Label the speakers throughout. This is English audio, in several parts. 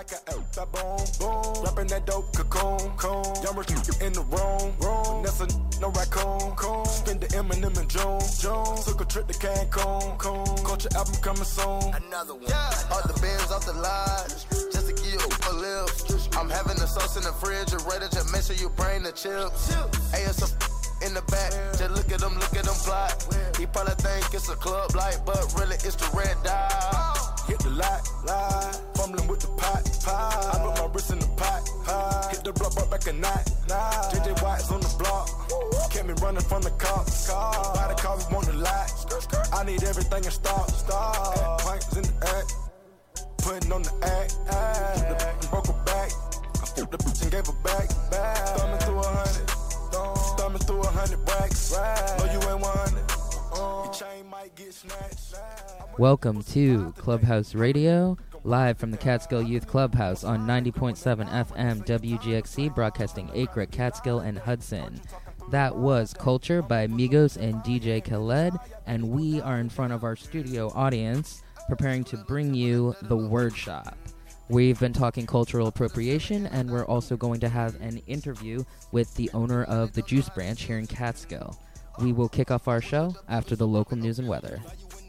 Speaker 1: like a that boom, boom. Rapping that dope cocoon, coon. Younger in the room, Vanessa, no raccoon, coon. Spend the Eminem in June. Took a trip to Cancun, coon. Culture album coming soon. Another one. Yeah.
Speaker 2: All the bands off the line, just to give you a lift. I'm having the sauce in the refrigerator, just make sure you bring the chips. ASF in the back, just look at them plot. He probably think it's a club light, but really it's the red dot.
Speaker 1: Hit the light, fumbling with the pot. I put my wrist in the pot. Hit the block, brought back a knot. JJ Watt's on the block. Kept me running from the cops. By the car, we want the lot. I need everything in stock. Pints in the act. Putting on the act. The broke her back. I flipped the bitch and gave her back. Thumbing through 100. Thumbing through 100 racks. No, you ain't 100. Your chain might get snatched.
Speaker 3: Welcome to Clubhouse Radio, live from the Catskill Youth Clubhouse on 90.7 FM WGXC, broadcasting Acre, Catskill, and Hudson. That was Culture by Migos and DJ Khaled, and we are in front of our studio audience preparing to bring you The Word Shop. We've been talking cultural appropriation, and we're also going to have an interview with the owner of the Juice Branch here in Catskill. We will kick off our show after the local news and weather.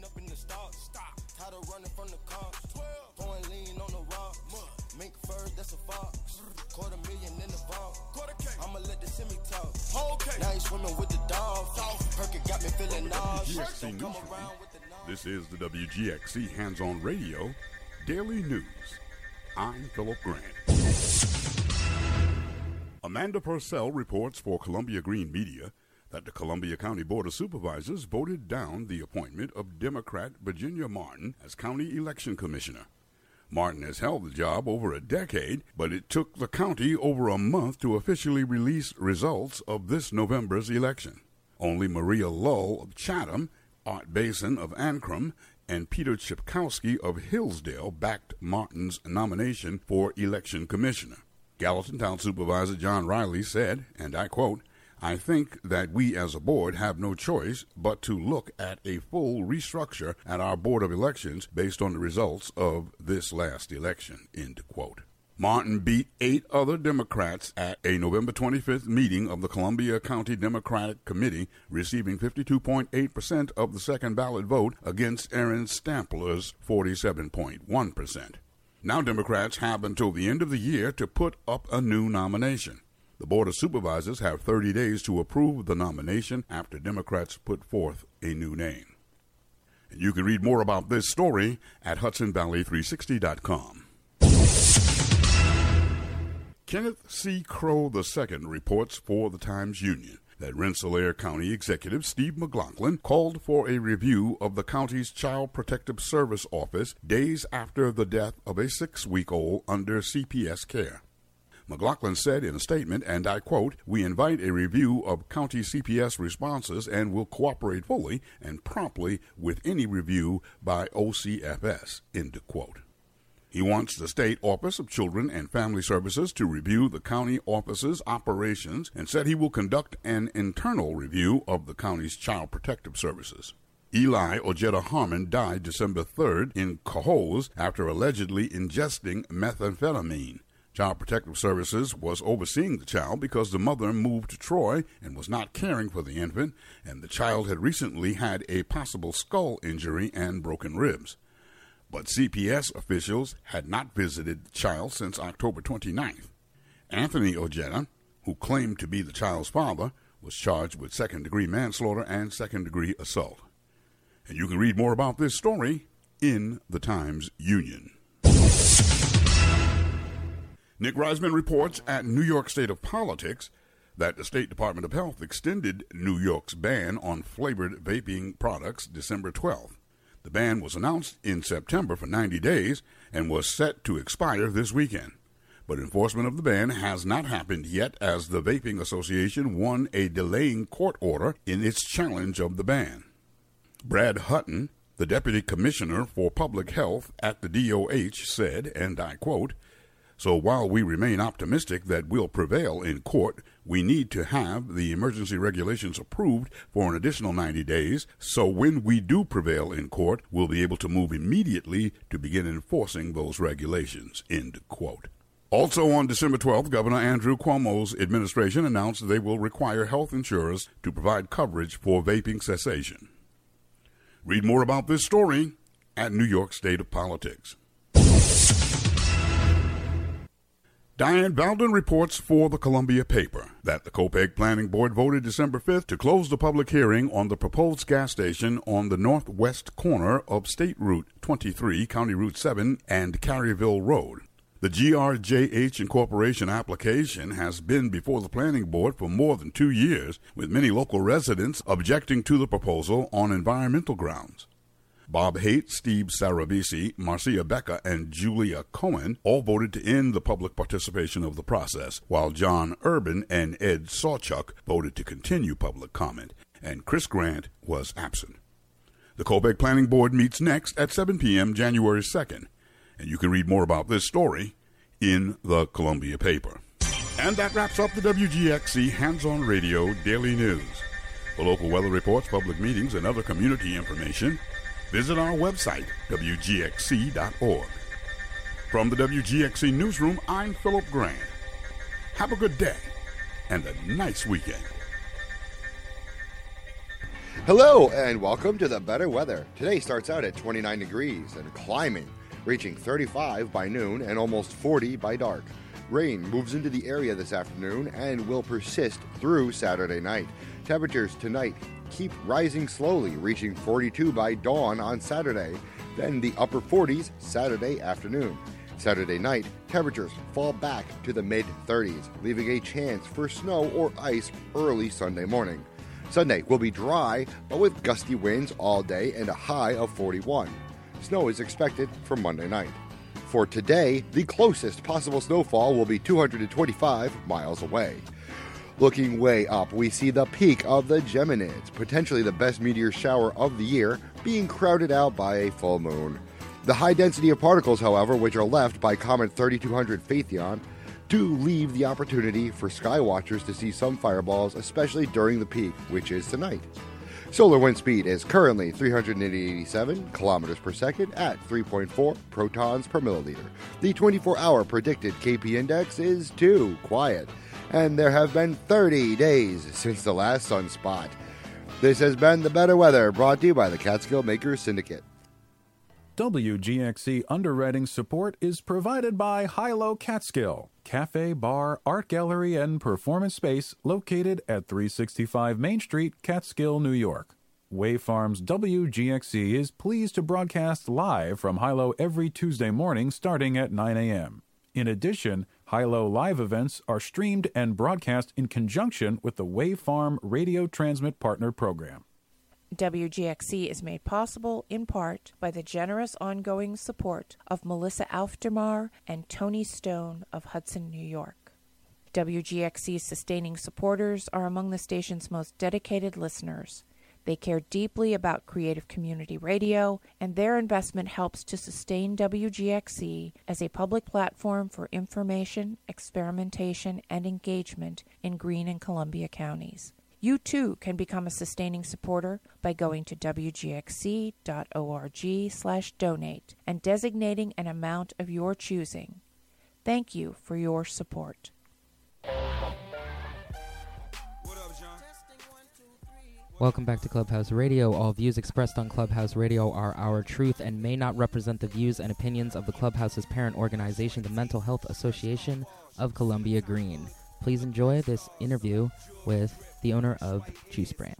Speaker 4: WGXC Newsroom. This is the WGXC Hands-On Radio Daily News. I'm Philip Grant. Amanda Purcell reports for Columbia Green Media that the Columbia County Board of Supervisors voted down the appointment of Democrat Virginia Martin as County Election Commissioner. Martin has held the job over a decade, but it took the county over a month to officially release results of this November's election. Only Maria Lull of Chatham, Art Basin of Ancrum, and Peter Chipkowski of Hillsdale backed Martin's nomination for election commissioner. Gallatin Town Supervisor John Riley said, and I quote, "I think that we as a board have no choice but to look at a full restructure at our Board of Elections based on the results of this last election," end quote. Martin beat 8 other Democrats at a November 25th meeting of the Columbia County Democratic Committee, receiving 52.8% of the second ballot vote against Aaron Stampler's 47.1%. Now Democrats have until the end of the year to put up a new nomination. The Board of Supervisors have 30 days to approve the nomination after Democrats put forth a new name. And you can read more about this story at HudsonValley360.com. Kenneth C. Crow II reports for the Times-Union that Rensselaer County Executive Steve McLaughlin called for a review of the county's Child Protective Service Office days after the death of a 6-week-old under CPS care. McLaughlin said in a statement, and I quote, "We invite a review of county CPS responses and will cooperate fully and promptly with any review by OCFS," end quote. He wants the State Office of Children and Family Services to review the county office's operations and said he will conduct an internal review of the county's Child Protective Services. Eli Ojeda Harmon died December 3rd in Cohoes after allegedly ingesting methamphetamine. Child Protective Services was overseeing the child because the mother moved to Troy and was not caring for the infant, and the child had recently had a possible skull injury and broken ribs. But CPS officials had not visited the child since October 29th. Anthony Ojeda, who claimed to be the child's father, was charged with second-degree manslaughter and second-degree assault. And you can read more about this story in the Times-Union. Nick Reisman reports at New York State of Politics that the State Department of Health extended New York's ban on flavored vaping products December 12th. The ban was announced in September for 90 days and was set to expire this weekend. But enforcement of the ban has not happened yet as the Vaping Association won a delaying court order in its challenge of the ban. Brad Hutton, the Deputy Commissioner for Public Health at the DOH, said, and I quote, So while we remain optimistic that we'll prevail in court, we need to have the emergency regulations approved for an additional 90 days, so when we do prevail in court, we'll be able to move immediately to begin enforcing those regulations." End quote. Also on December 12th, Governor Andrew Cuomo's administration announced they will require health insurers to provide coverage for vaping cessation. Read more about this story at New York State of Politics. Diane Valden reports for the Columbia paper that the Copeg Planning Board voted December 5th to close the public hearing on the proposed gas station on the northwest corner of State Route 23, County Route 7, and Caryville Road. The GRJH Incorporation application has been before the Planning Board for more than 2 years, with many local residents objecting to the proposal on environmental grounds. Bob Haight, Steve Saravisi, Marcia Becca, and Julia Cohen all voted to end the public participation of the process, while John Urban and Ed Sawchuk voted to continue public comment, and Chris Grant was absent. The Copeg Planning Board meets next at 7 p.m. January 2nd, and you can read more about this story in the Columbia paper. And that wraps up the WGXC Hands-On Radio Daily News. For local weather reports, public meetings, and other community information, visit our website, WGXC.org. From the WGXC Newsroom, I'm Philip Grant. Have a good day and a nice weekend.
Speaker 5: Hello and welcome to the better weather. Today starts out at 29 degrees and climbing, reaching 35 by noon and almost 40 by dark. Rain moves into the area this afternoon and will persist through Saturday night. Temperatures tonight keep rising slowly, reaching 42 by dawn on Saturday, then the upper 40s Saturday afternoon. Saturday night, temperatures fall back to the mid-30s, leaving a chance for snow or ice early Sunday morning. Sunday will be dry, but with gusty winds all day and a high of 41. Snow is expected for Monday night. For today, the closest possible snowfall will be 225 miles away. Looking way up, we see the peak of the Geminids, potentially the best meteor shower of the year, being crowded out by a full moon. The high density of particles, however, which are left by Comet 3200 Phaethon, do leave the opportunity for sky watchers to see some fireballs, especially during the peak, which is tonight. Solar wind speed is currently 387 kilometers per second at 3.4 protons per milliliter. The 24-hour predicted KP index is 2, quiet. And there have been 30 days since the last sunspot. This has been The Better Weather, brought to you by the Catskill Makers Syndicate.
Speaker 6: WGXC underwriting support is provided by Hilo Catskill, cafe, bar, art gallery, and performance space located at 365 Main Street, Catskill, New York. Wave Farms WGXC is pleased to broadcast live from Hilo every Tuesday morning starting at 9 a.m. In addition, Hilo live events are streamed and broadcast in conjunction with the Wave Farm Radio Transmit Partner Program.
Speaker 7: WGXC is made possible in part by the generous ongoing support of Melissa Aufdermar and Tony Stone of Hudson, New York. WGXC's sustaining supporters are among the station's most dedicated listeners. They care deeply about creative community radio, and their investment helps to sustain WGXC as a public platform for information, experimentation, and engagement in Greene and Columbia counties. You too can become a sustaining supporter by going to wgxc.org/donate and designating an amount of your choosing. Thank you for your support.
Speaker 3: Welcome back to Clubhouse Radio. All views expressed on Clubhouse Radio are our truth and may not represent the views and opinions of the Clubhouse's parent organization, the Mental Health Association of Columbia Greene. Please enjoy this interview with the owner of Juice Branch.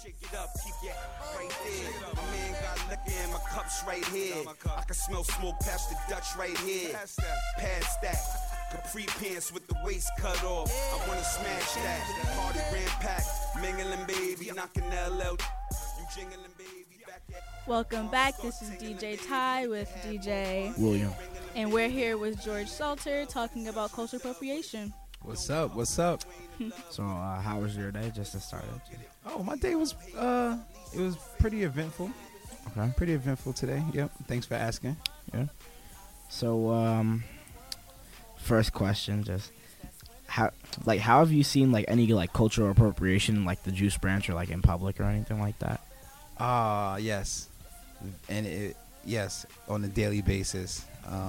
Speaker 8: Right here. I can smell smoke past the Dutch right here. Past that. Capri pants with the waist cut off. I wanna smash that. Party ran pack. Mingling baby. Knocking LL. You jingling baby.
Speaker 9: Welcome back. This is DJ Ty with DJ
Speaker 10: William.
Speaker 9: And we're here with George Salter talking about cultural appropriation.
Speaker 10: What's up? What's up? So, how was your day? Just to start up. Oh, my day was it was pretty eventful. Okay. Pretty eventful today. Yep. Thanks for asking. Yeah. So, first question, just how have you seen like any like cultural appropriation in, like the Juice Branch or like in public or anything like that?
Speaker 11: Yes, and yes, on a daily basis.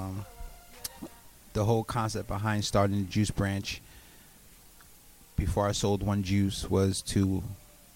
Speaker 11: The whole concept behind starting the Juice Branch before I sold One Juice was to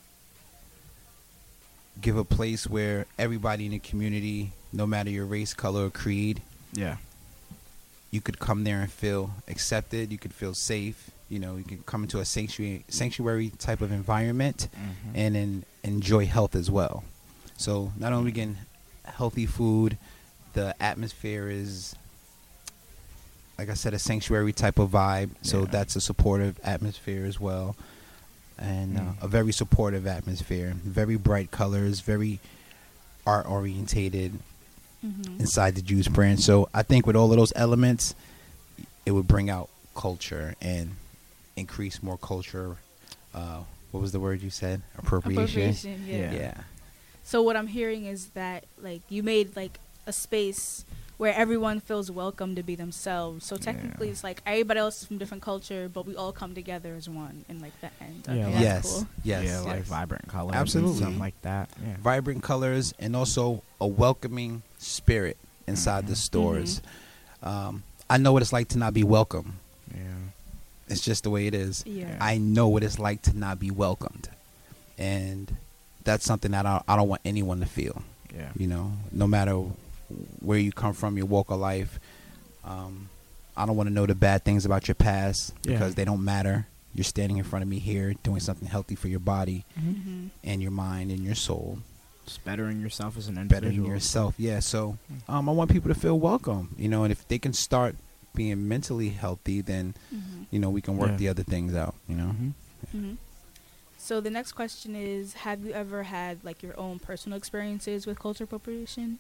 Speaker 11: give a place where everybody in the community, no matter your race, color, or creed, you could come there and feel accepted. You could feel safe. You know, you can come into a sanctuary type of environment, and enjoy health as well. So not only getting healthy food, the atmosphere is, like I said, a sanctuary type of vibe. So that's a supportive atmosphere as well. And a very supportive atmosphere. Very bright colors, very art-orientated inside the Juice Branch. So I think with all of those elements, it would bring out culture and increase more culture. What was the word you said? Appropriation. Yeah.
Speaker 9: So what I'm hearing is that, like, you made, like, a space where everyone feels welcome to be themselves. So technically, it's like everybody else is from different culture, but we all come together as one in like the end. Okay, that's cool.
Speaker 10: Yeah, like vibrant colors,
Speaker 11: absolutely,
Speaker 10: and something like that. Yeah.
Speaker 11: Vibrant colors, and also a welcoming spirit inside the stores. I know what it's like to not be welcome.
Speaker 10: Yeah,
Speaker 11: it's just the way it is.
Speaker 9: Yeah.
Speaker 11: I know what it's like to not be welcomed, and that's something that I don't want anyone to feel.
Speaker 10: Yeah,
Speaker 11: you know, no matter where you come from, your walk of life. I don't want to know the bad things about your past because they don't matter. You're standing in front of me here doing something healthy for your body and your mind and your soul.
Speaker 10: Just bettering yourself as an individual.
Speaker 11: Bettering yourself, yeah. So I want people to feel welcome, you know, and if they can start being mentally healthy, then, you know, we can work the other things out, you know.
Speaker 9: So the next question is, have you ever had like your own personal experiences with culture appropriation?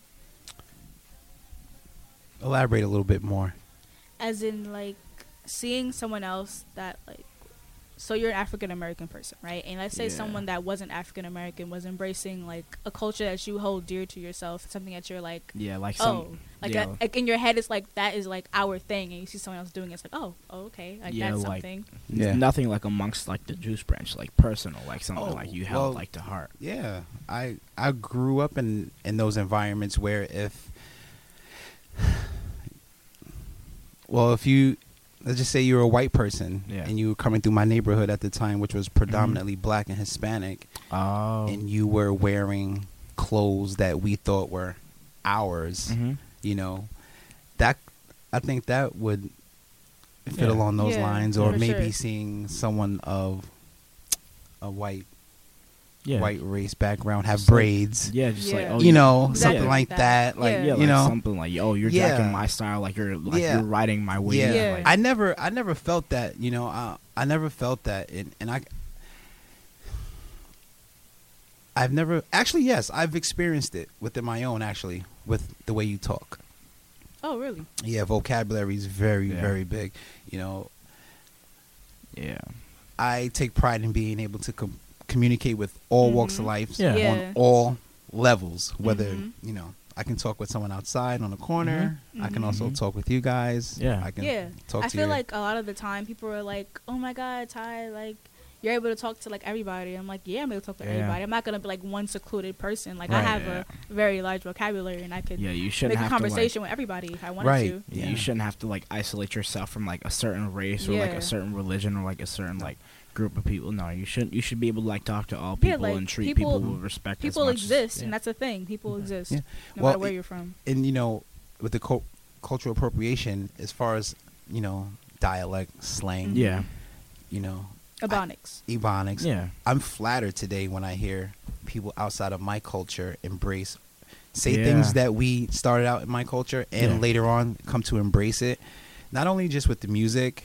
Speaker 11: Elaborate a little bit more.
Speaker 9: As in, like, seeing someone else that, like, so you're an African American person, right? And let's say someone that wasn't African American was embracing like a culture that you hold dear to yourself, something that you're like, like in your head, it's like that is like our thing, and you see someone else doing it, it's like, oh okay, like that's
Speaker 10: like,
Speaker 9: something.
Speaker 10: Nothing like amongst like the Juice Branch, like personal, like something like you held like to heart.
Speaker 11: Yeah, I grew up in those environments where if you, let's just say you're a white person and you were coming through my neighborhood at the time, which was predominantly black and Hispanic, and you were wearing clothes that we thought were ours, you know, that I think that would fit along those lines, or maybe seeing someone of a white race background have braids,
Speaker 10: just like
Speaker 11: you know, something like that, like
Speaker 10: like
Speaker 11: you know,
Speaker 10: something like you're jacking my style, like you're you're riding my wave.
Speaker 11: Like, I never felt that, you know. I never felt that, and I've never actually, yes, I've experienced it within my own, actually, with the way you talk.
Speaker 9: Oh, really?
Speaker 11: Yeah, vocabulary is very very big, you know.
Speaker 10: Yeah,
Speaker 11: I take pride in being able to communicate with all walks of life on all levels, whether you know, I can talk with someone outside on the corner, I can also talk with you guys, I can talk to
Speaker 9: I feel like a lot of the time people are like, oh my god, Ty, like you're able to talk to like everybody. I'm like, I'm able to talk to everybody. I'm not gonna be like one secluded person. Like I have a very large vocabulary, and I could
Speaker 10: you shouldn't
Speaker 9: make a conversation with everybody if I wanted to.
Speaker 10: You shouldn't have to like isolate yourself from like a certain race or like a certain religion or like a certain like group of people. No, you shouldn't. You should be able to like talk to all people and treat people with respect.
Speaker 9: People exist, and that's the thing. People exist, no matter where you're from.
Speaker 11: And you know, with the cultural appropriation, as far as you know, dialect, slang, you know, Ebonics.
Speaker 10: Yeah,
Speaker 11: I'm flattered today when I hear people outside of my culture say things that we started out in my culture, and later on come to embrace it. Not only just with the music,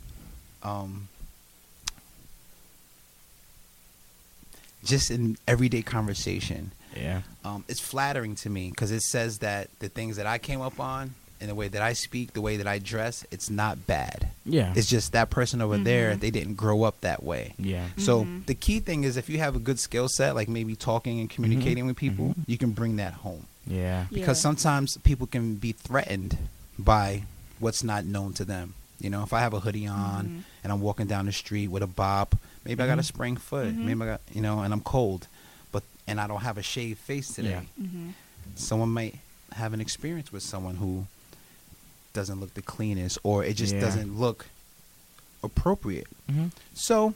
Speaker 11: just in everyday conversation. It's flattering to me because it says that the things that I came up on and the way that I speak, the way that I dress, it's not bad. It's just that person over there, they didn't grow up that way. So the key thing is if you have a good skill set, like maybe talking and communicating with people, you can bring that home. Because sometimes people can be threatened by what's not known to them. You know, if I have a hoodie on and I'm walking down the street with a bop, maybe I got a sprained foot, maybe I got, you know, and I'm cold, and I don't have a shaved face today. Someone might have an experience with someone who doesn't look the cleanest, or it just doesn't look appropriate. So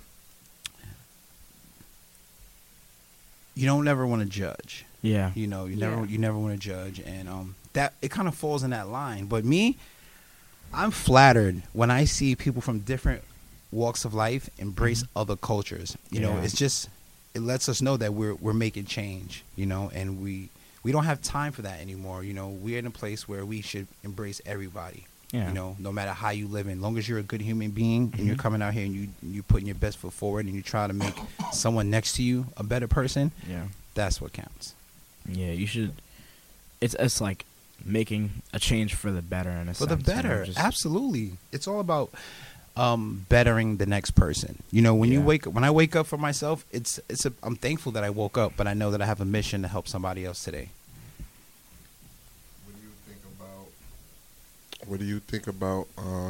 Speaker 11: you don't ever want to judge.
Speaker 10: Yeah.
Speaker 11: You know, you never want to judge, and that it kind of falls in that line. But me, I'm flattered when I see people from different walks of life embrace other cultures. You know, it's just, it lets us know that we're making change, you know, and we don't have time for that anymore. You know, we're in a place where we should embrace everybody. You know, no matter how you live in, long as you're a good human being and you're coming out here and you're putting your best foot forward and you try to make someone next to you a better person. That's what counts.
Speaker 10: Yeah, you should. It's like making a change for the better in a sense. For the
Speaker 11: better, you know, absolutely. It's all about bettering the next person. You know, when when I wake up for myself, I'm thankful that I woke up, but I know that I have a mission to help somebody else today.
Speaker 12: What do you think about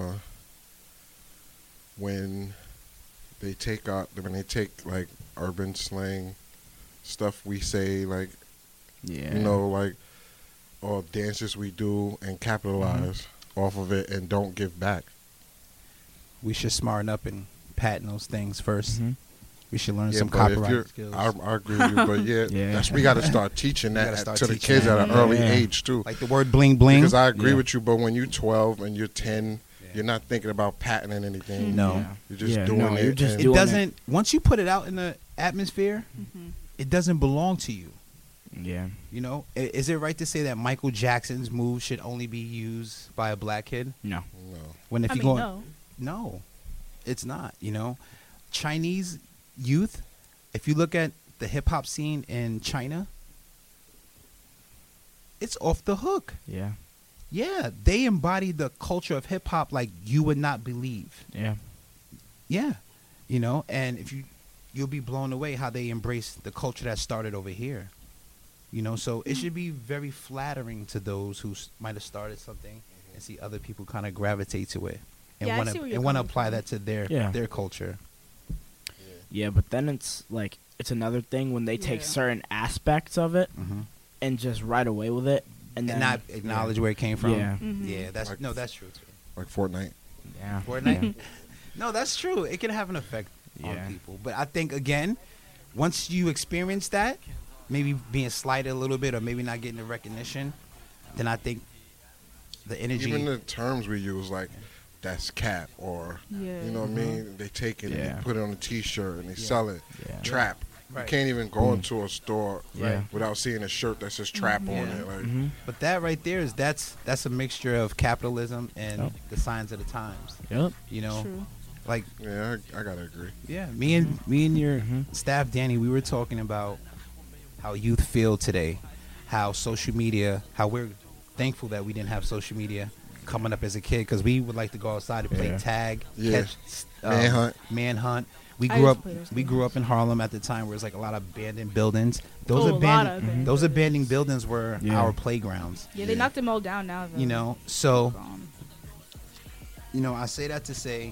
Speaker 12: when they take like urban slang stuff we say, like, you know, like all dances we do and capitalize off of it and don't give back?
Speaker 11: We should smarten up and patent those things first. We should learn some copyright skills.
Speaker 12: I agree with you, but we got to start teaching that to the kids at an early age too.
Speaker 11: Like the word bling bling.
Speaker 12: Because I agree with you, but when you're 12 and you're 10, you're not thinking about patenting anything.
Speaker 11: No,
Speaker 12: you're just doing it.
Speaker 11: It doesn't. Once you put it out in the atmosphere, it doesn't belong to you.
Speaker 10: Yeah.
Speaker 11: You know, is it right to say that Michael Jackson's moves should only be used by a black kid?
Speaker 10: No.
Speaker 11: When no, it's not. You know, Chinese youth, if you look at the hip hop scene in China, it's off the hook. Yeah, they embody the culture of hip hop like you would not believe. Yeah, you know, and if you'll be blown away how they embrace the culture that started over here. You know, so it should be very flattering to those who might have started something and see other people kind of gravitate to it and want to apply that to their culture.
Speaker 10: Yeah, but then it's like, it's another thing when they take certain aspects of it and just ride away with it and then
Speaker 11: not acknowledge where it came from.
Speaker 10: Yeah,
Speaker 11: that's that's true too.
Speaker 12: Like Fortnite.
Speaker 10: Yeah,
Speaker 11: Fortnite. No, that's true. It can have an effect on people, but I think again, once you experience that, maybe being slighted a little bit or maybe not getting the recognition, then I think the energy.
Speaker 12: Even the terms we use, like. That's cap, or you know what I mean? They take it and they put it on a T-shirt and they sell it. Trap. You can't even go into a store without seeing a shirt that says trap on it. Like.
Speaker 11: But that right there is that's a mixture of capitalism and the signs of the times. You know, like
Speaker 12: I gotta agree.
Speaker 11: Yeah, me and your staff, Danny, we were talking about how youth feel today, how social media, how we're thankful that we didn't have social media coming up as a kid, because we would like to go outside and play tag, catch, manhunt. We grew up in Harlem at the time where it was like a lot of abandoned buildings. Those abandoned buildings were our playgrounds.
Speaker 9: Yeah, they knocked them all down now, though.
Speaker 11: You know, so you know, I say that to say,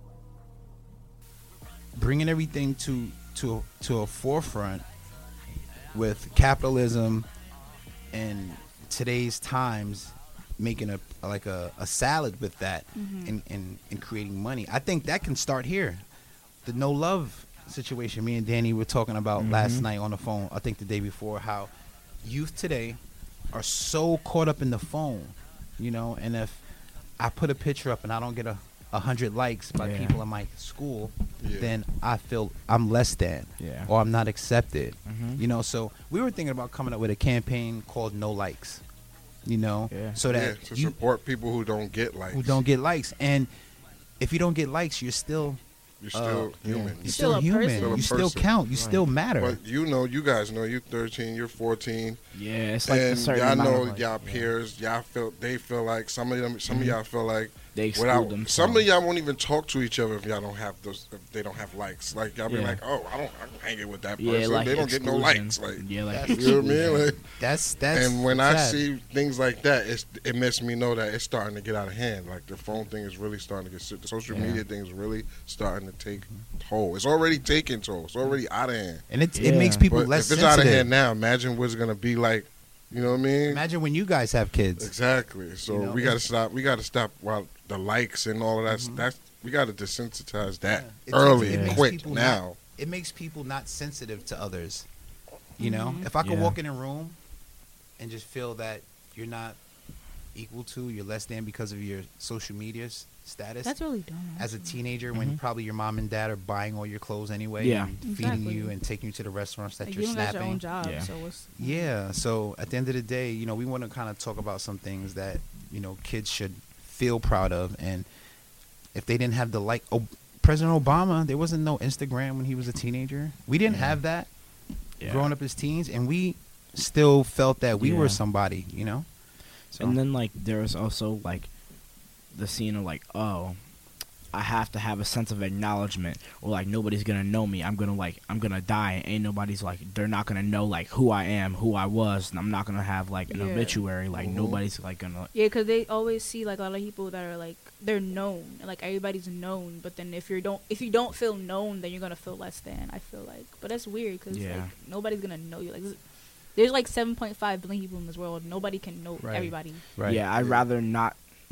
Speaker 11: bringing everything to a forefront with capitalism and today's times, making a salad with that and creating money. I think that can start here. The no love situation me and Danny were talking about last night on the phone, I think the day before, how youth today are so caught up in the phone, you know, and if I put a picture up and I don't get 100 likes by people in my school, then I feel I'm less than or I'm not accepted. You know, so we were thinking about coming up with a campaign called No Likes. You know, so that
Speaker 12: to support people who don't get likes.
Speaker 11: And if you don't get likes, you're still
Speaker 12: human.
Speaker 11: You're still human. You still count. You still matter.
Speaker 12: But you guys know, you're 13, you're 14.
Speaker 10: Yeah, it's like
Speaker 12: and y'all know y'all peers. Y'all feel like some of y'all feel like
Speaker 10: They exclude themselves.
Speaker 12: Some of y'all won't even talk to each other if y'all don't have those. If they don't have likes, like y'all be like, "Oh, I'm hanging with that person.
Speaker 10: Yeah, like
Speaker 12: they don't get no likes." Like,
Speaker 10: yeah, like
Speaker 12: you know what I mean? Like,
Speaker 11: that's.
Speaker 12: And when
Speaker 11: sad.
Speaker 12: I see things like that, it makes me know that it's starting to get out of hand. Like the phone thing is really starting to get. The social media thing is really starting to take toll. It's already taking toll. It's already out of hand.
Speaker 11: And it makes people less sensitive.
Speaker 12: If it's out of hand now, imagine what it's gonna be like. You know what I mean?
Speaker 11: Imagine when you guys have kids.
Speaker 12: Exactly. So we gotta stop. We gotta stop while the likes and all of that. That's we gotta desensitize that early, quick now.
Speaker 11: It makes people not sensitive to others. You know, if I could walk in a room and just feel that you're not equal to, you're less than because of your social media status.
Speaker 9: That's really dumb.
Speaker 11: As a teenager, when probably your mom and dad are buying all your clothes anyway, and feeding you and taking you to the restaurants that
Speaker 9: like
Speaker 11: you're snapping.
Speaker 9: You don't got your own job, so
Speaker 11: so at the end of the day, you know, we want to kind of talk about some things that, you know, kids should feel proud of. And if they didn't have the President Obama, there wasn't no Instagram when he was a teenager. We didn't have that growing up as teens, and we still felt that we were somebody, you know. So.
Speaker 10: And then like there was also like the scene of like, oh, I have to have a sense of acknowledgement, or like nobody's gonna know me. I'm gonna die, and ain't nobody's like, they're not gonna know like who I am, who I was, and I'm not gonna have like an obituary. Like nobody's like gonna.
Speaker 9: Yeah, because they always see like a lot of people that are like they're known, like everybody's known. But then if you don't feel known, then you're gonna feel less than. I feel like, but that's weird because like nobody's gonna know you. Like there's like 7.5 billion people in this world. Nobody can know everybody.
Speaker 10: Right. Yeah, I'd rather not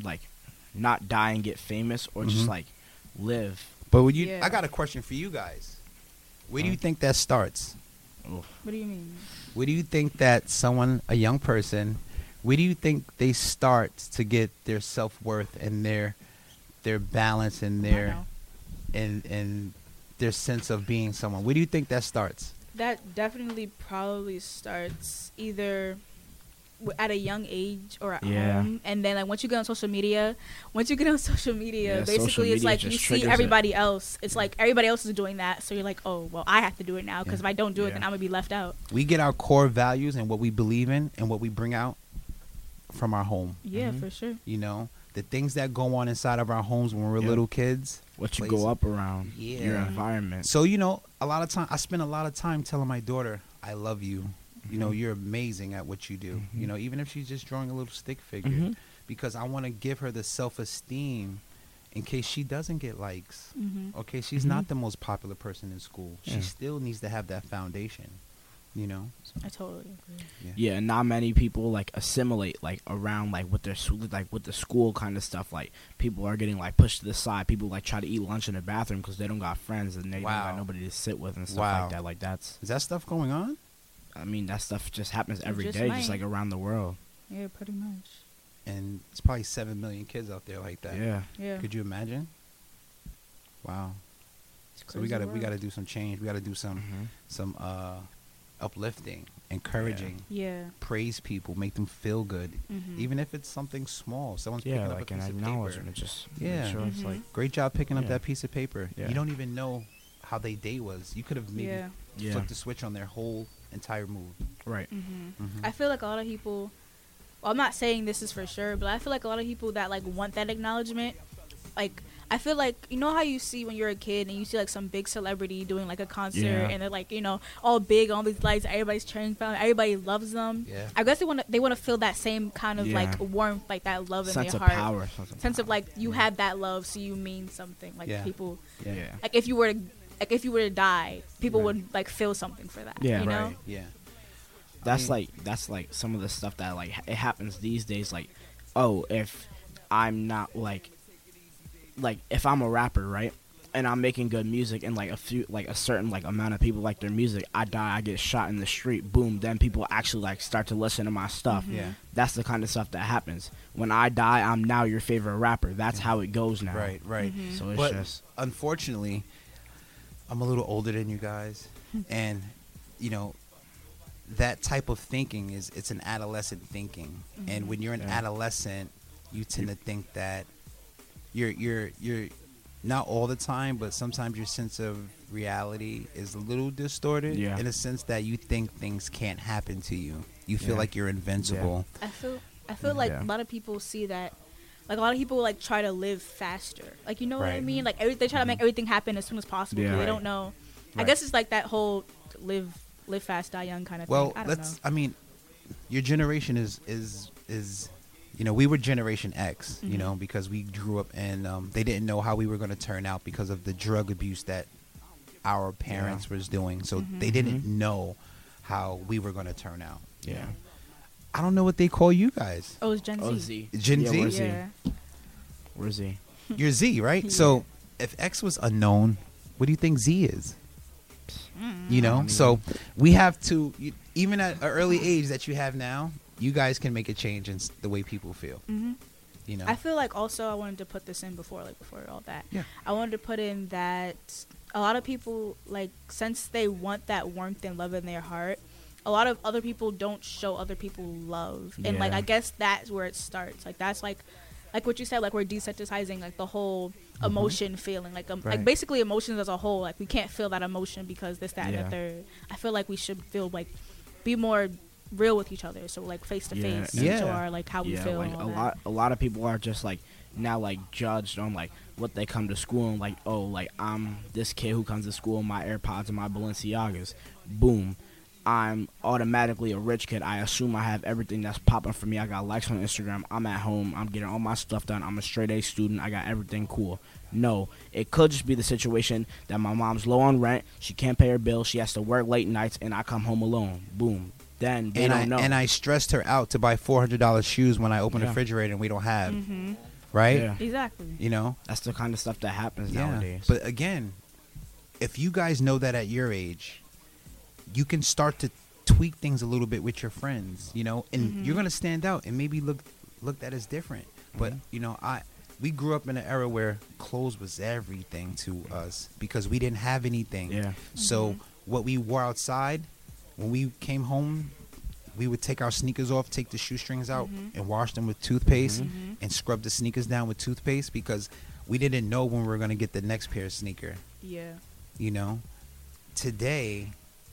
Speaker 10: die and get famous, or just like live.
Speaker 11: But would you? I got a question for you guys. Where do you think that starts?
Speaker 9: What do you mean?
Speaker 11: Where do you think that a young person, where do you think they start to get their self-worth and their balance and their and their sense of being someone? Where do you think that starts?
Speaker 9: That definitely probably starts either at a young age or at home, and then like once you get on social media, basically social media it's like you see everybody else. It's like everybody else is doing that, so you're like, oh well, I have to do it now because if I don't do it, then I'm gonna be left out.
Speaker 11: We get our core values and what we believe in and what we bring out from our home.
Speaker 9: Yeah, for sure.
Speaker 11: You know, the things that go on inside of our homes when we're little kids.
Speaker 10: What you go up around, your environment.
Speaker 11: So, you know, I spend a lot of time telling my daughter, I love you. You know, you're amazing at what you do. You know, even if she's just drawing a little stick figure, because I want to give her the self-esteem in case she doesn't get likes. Okay, she's not the most popular person in school. She still needs to have that foundation. You know, so.
Speaker 9: I totally agree.
Speaker 10: Yeah, and not many people like assimilate like around like with their with the school kind of stuff. Like people are getting like pushed to the side. People like try to eat lunch in the bathroom because they don't got friends and they don't got nobody to sit with and stuff like that. Like
Speaker 11: is that stuff going on?
Speaker 10: I mean, that stuff just happens every day, just like around the world.
Speaker 9: Yeah, pretty much.
Speaker 11: And it's probably 7 million kids out there like that.
Speaker 9: Yeah.
Speaker 11: Could you imagine? Wow. So we gotta do some change. We gotta do some uplifting, encouraging, praise people, make them feel good, even if it's something small. Someone's picking up a piece of paper.
Speaker 10: Just
Speaker 11: sure it's like, great job picking up that piece of paper. You don't even know how their day was. You could have maybe flipped the switch on their whole entire mood.
Speaker 10: Right.
Speaker 9: I feel like a lot of people, well, I'm not saying this is for sure, but I feel like a lot of people that like want that acknowledgement, like I feel like, you know how you see when you're a kid and you see like some big celebrity doing like a concert and they're like, you know, all big, all these lights, everybody's cheering for them, everybody loves them. I guess they want to feel that same kind of like warmth, like that love in their heart.
Speaker 10: Sense of power.
Speaker 9: Sense of like you had that love, so you mean something. Like people, like if you were to die, people would like feel something for that. You know?
Speaker 10: That's like some of the stuff that like it happens these days. Like, oh, if I'm not like if I'm a rapper, right, and I'm making good music, and like a certain like amount of people like their music, I die, I get shot in the street, boom, then people actually like start to listen to my stuff. That's the kind of stuff that happens. When I die, I'm now your favorite rapper. That's how it goes now.
Speaker 11: Right.
Speaker 10: So it's just
Speaker 11: unfortunately, I'm a little older than you guys, and you know, that type of thinking it's an adolescent thinking, and when you're an adolescent, you tend to think that you're not all the time, but sometimes your sense of reality is a little distorted in a sense that you think things can't happen to you. You feel like you're invincible.
Speaker 9: I feel like a lot of people see that like a lot of people like try to live faster. Like, you know what I
Speaker 11: Right.
Speaker 9: mean? Like they try to make everything happen as soon as possible.
Speaker 10: Yeah.
Speaker 9: Because they
Speaker 10: Right.
Speaker 9: don't know. I
Speaker 11: Right.
Speaker 9: guess it's like that whole live fast, die young kind of
Speaker 11: Well,
Speaker 9: thing. I don't know.
Speaker 11: I mean, your generation is you know, we were Generation X, you
Speaker 9: Mhm.
Speaker 11: know, because we grew up and they didn't know how we were going to turn out because of the drug abuse that our parents was doing. So
Speaker 9: Mm-hmm.
Speaker 11: they didn't know how we were going to turn out.
Speaker 10: Yeah.
Speaker 11: I don't know what they call you guys.
Speaker 9: Oh, it's Gen Z.
Speaker 10: Oh, Z.
Speaker 11: Gen
Speaker 10: Yeah,
Speaker 11: Z?
Speaker 10: we're Z.
Speaker 9: Yeah.
Speaker 10: We're Z.
Speaker 11: You're Z, right?
Speaker 9: Yeah.
Speaker 11: So if X was unknown, what do you think Z is? You know,
Speaker 10: don't
Speaker 11: so we have to, even at an early age that you have now, you guys can make a change in the way people feel.
Speaker 9: Mm-hmm.
Speaker 11: You know,
Speaker 9: I feel like also I wanted to put this in before all that.
Speaker 11: Yeah.
Speaker 9: I wanted to put in that a lot of people, like, since they want that warmth and love in their heart, a lot of other people don't show other people love. And, like,
Speaker 10: Yeah.
Speaker 9: I guess that's where it starts. Like, that's, like what you said, like, we're desensitizing, like, the whole emotion feeling. Like,
Speaker 11: Right.
Speaker 9: like, basically emotions as a whole. Like, we can't feel that emotion because this, that, and
Speaker 10: Yeah.
Speaker 9: the third. I feel like we should feel, like, be more real with each other. So, like, face to face.
Speaker 11: Yeah.
Speaker 9: Show our, like, how we feel.
Speaker 10: Like
Speaker 9: and
Speaker 10: a
Speaker 9: all that.
Speaker 10: lot of people are just like now like judged on like what they come to school and like, oh, like I'm this kid who comes to school in my AirPods and my Balenciagas. Boom. I'm automatically a rich kid. I assume I have everything that's popping for me. I got likes on Instagram. I'm at home. I'm getting all my stuff done. I'm a straight A student. I got everything cool. No, it could just be the situation that my mom's low on rent. She can't pay her bills. She has to work late nights, and I come home alone. Boom. Then they don't know.
Speaker 11: And I stressed her out to buy $400 shoes when I open the
Speaker 10: Yeah.
Speaker 11: refrigerator and we don't have,
Speaker 9: Mm-hmm.
Speaker 11: right?
Speaker 10: Yeah.
Speaker 9: Exactly.
Speaker 11: You know,
Speaker 10: That's the kind of stuff that happens
Speaker 11: yeah.
Speaker 10: nowadays.
Speaker 11: But again, if you guys know that at your age, you can start to tweak things a little bit with your friends, you know, and
Speaker 9: Mhm.
Speaker 11: you're gonna stand out and maybe look at as different. But you know, we grew up in an era where clothes was everything to us because we didn't have anything.
Speaker 10: Yeah.
Speaker 11: So what we wore outside, when we came home, we would take our sneakers off, take the shoestrings out, and wash them with toothpaste, and scrub the sneakers down with toothpaste because we didn't know when we were gonna get the next pair of sneaker.
Speaker 9: Yeah.
Speaker 11: You know, today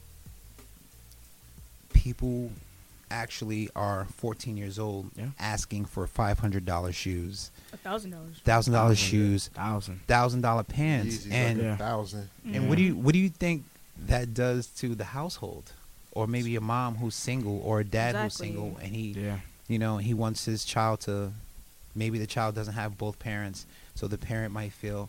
Speaker 11: people actually are 14 years old asking for $500 shoes,
Speaker 9: $1,000.
Speaker 11: $1,000 shoes,
Speaker 10: $1,000
Speaker 11: pants,
Speaker 12: Yeezys
Speaker 11: and
Speaker 12: under 1,000.
Speaker 11: And what do you think that does to the household, or maybe a mom who's single or a dad who's
Speaker 9: Exactly.
Speaker 11: single and he, you know, he wants his child to, maybe the child doesn't have both parents, so the parent might feel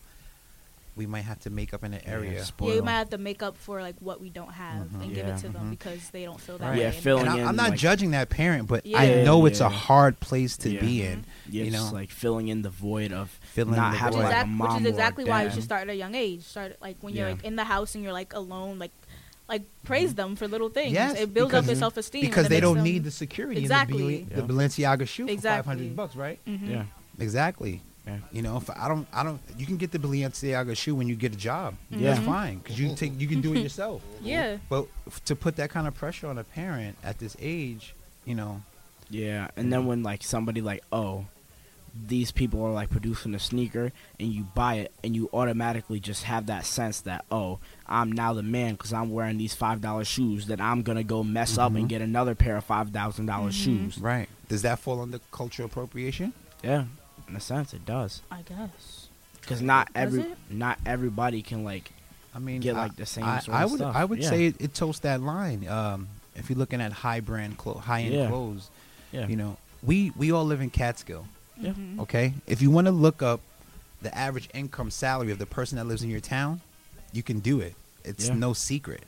Speaker 11: we might have to make up in an area.
Speaker 9: Yeah, you might have to make up for like what we don't have and give it to them
Speaker 11: Mhm.
Speaker 9: because they don't feel that
Speaker 11: Right.
Speaker 9: way.
Speaker 11: And I'm not judging that parent, but
Speaker 9: Yeah.
Speaker 11: I know it's
Speaker 10: Yeah.
Speaker 11: a hard place to
Speaker 10: Yeah.
Speaker 11: be in.
Speaker 10: Yeah,
Speaker 11: you
Speaker 10: just
Speaker 11: know,
Speaker 10: like filling in the void of
Speaker 11: Filling
Speaker 10: not
Speaker 11: in the
Speaker 10: having
Speaker 11: void.
Speaker 10: like a
Speaker 9: Which
Speaker 10: mom
Speaker 9: is
Speaker 10: or a
Speaker 9: exactly why you
Speaker 10: dad.
Speaker 9: should start at a young age. Start like when you're
Speaker 10: Yeah.
Speaker 9: like in the house and you're like alone, like praise them for little things.
Speaker 11: Yes,
Speaker 9: It builds up
Speaker 11: because-
Speaker 9: their self esteem
Speaker 11: because they don't need the security
Speaker 9: Exactly.
Speaker 11: in the Balenciaga shoe
Speaker 9: Exactly.
Speaker 11: for $500, right?
Speaker 9: Mhm.
Speaker 10: Yeah.
Speaker 11: Exactly.
Speaker 10: Yeah.
Speaker 11: You know, if I don't. You can get the Balenciaga shoe when you get a job.
Speaker 10: Yeah.
Speaker 11: That's fine because you can do it yourself.
Speaker 9: Yeah.
Speaker 11: But to put that kind of pressure on a parent at this age, you know.
Speaker 10: Yeah, and then when like somebody like, oh, these people are like producing a sneaker, and you buy it, and you automatically just have that sense that, oh, I'm now the man because I'm wearing these $5 shoes that I'm gonna go mess up and
Speaker 11: Mhm.
Speaker 10: get another pair of $5,000 shoes.
Speaker 11: Right. Does that fall under cultural appropriation?
Speaker 10: Yeah, in a sense, it does.
Speaker 9: I guess.
Speaker 10: Because not
Speaker 9: Does it?
Speaker 10: everybody can like,
Speaker 11: I mean,
Speaker 10: get like the same sort
Speaker 11: I
Speaker 10: of
Speaker 11: would
Speaker 10: stuff.
Speaker 11: I would
Speaker 10: Yeah.
Speaker 11: say it totes that line. If you're looking at high end
Speaker 10: Yeah.
Speaker 11: clothes,
Speaker 10: Yeah.
Speaker 11: you know, we all live in Catskill.
Speaker 10: Yeah.
Speaker 9: Mhm.
Speaker 11: Okay, if you want to look up the average income salary of the person that lives in your town, you can do it. It's
Speaker 10: Yeah.
Speaker 11: no secret.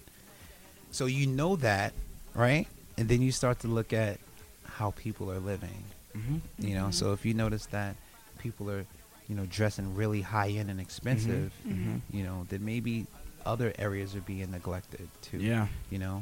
Speaker 11: So you know that, right? And then you start to look at how people are living.
Speaker 10: Mm-hmm.
Speaker 11: You know, so if you notice that people are, you know, dressing really high end and expensive,
Speaker 10: Mhm.
Speaker 11: you know, then maybe other areas are being neglected too.
Speaker 10: Yeah.
Speaker 11: You know,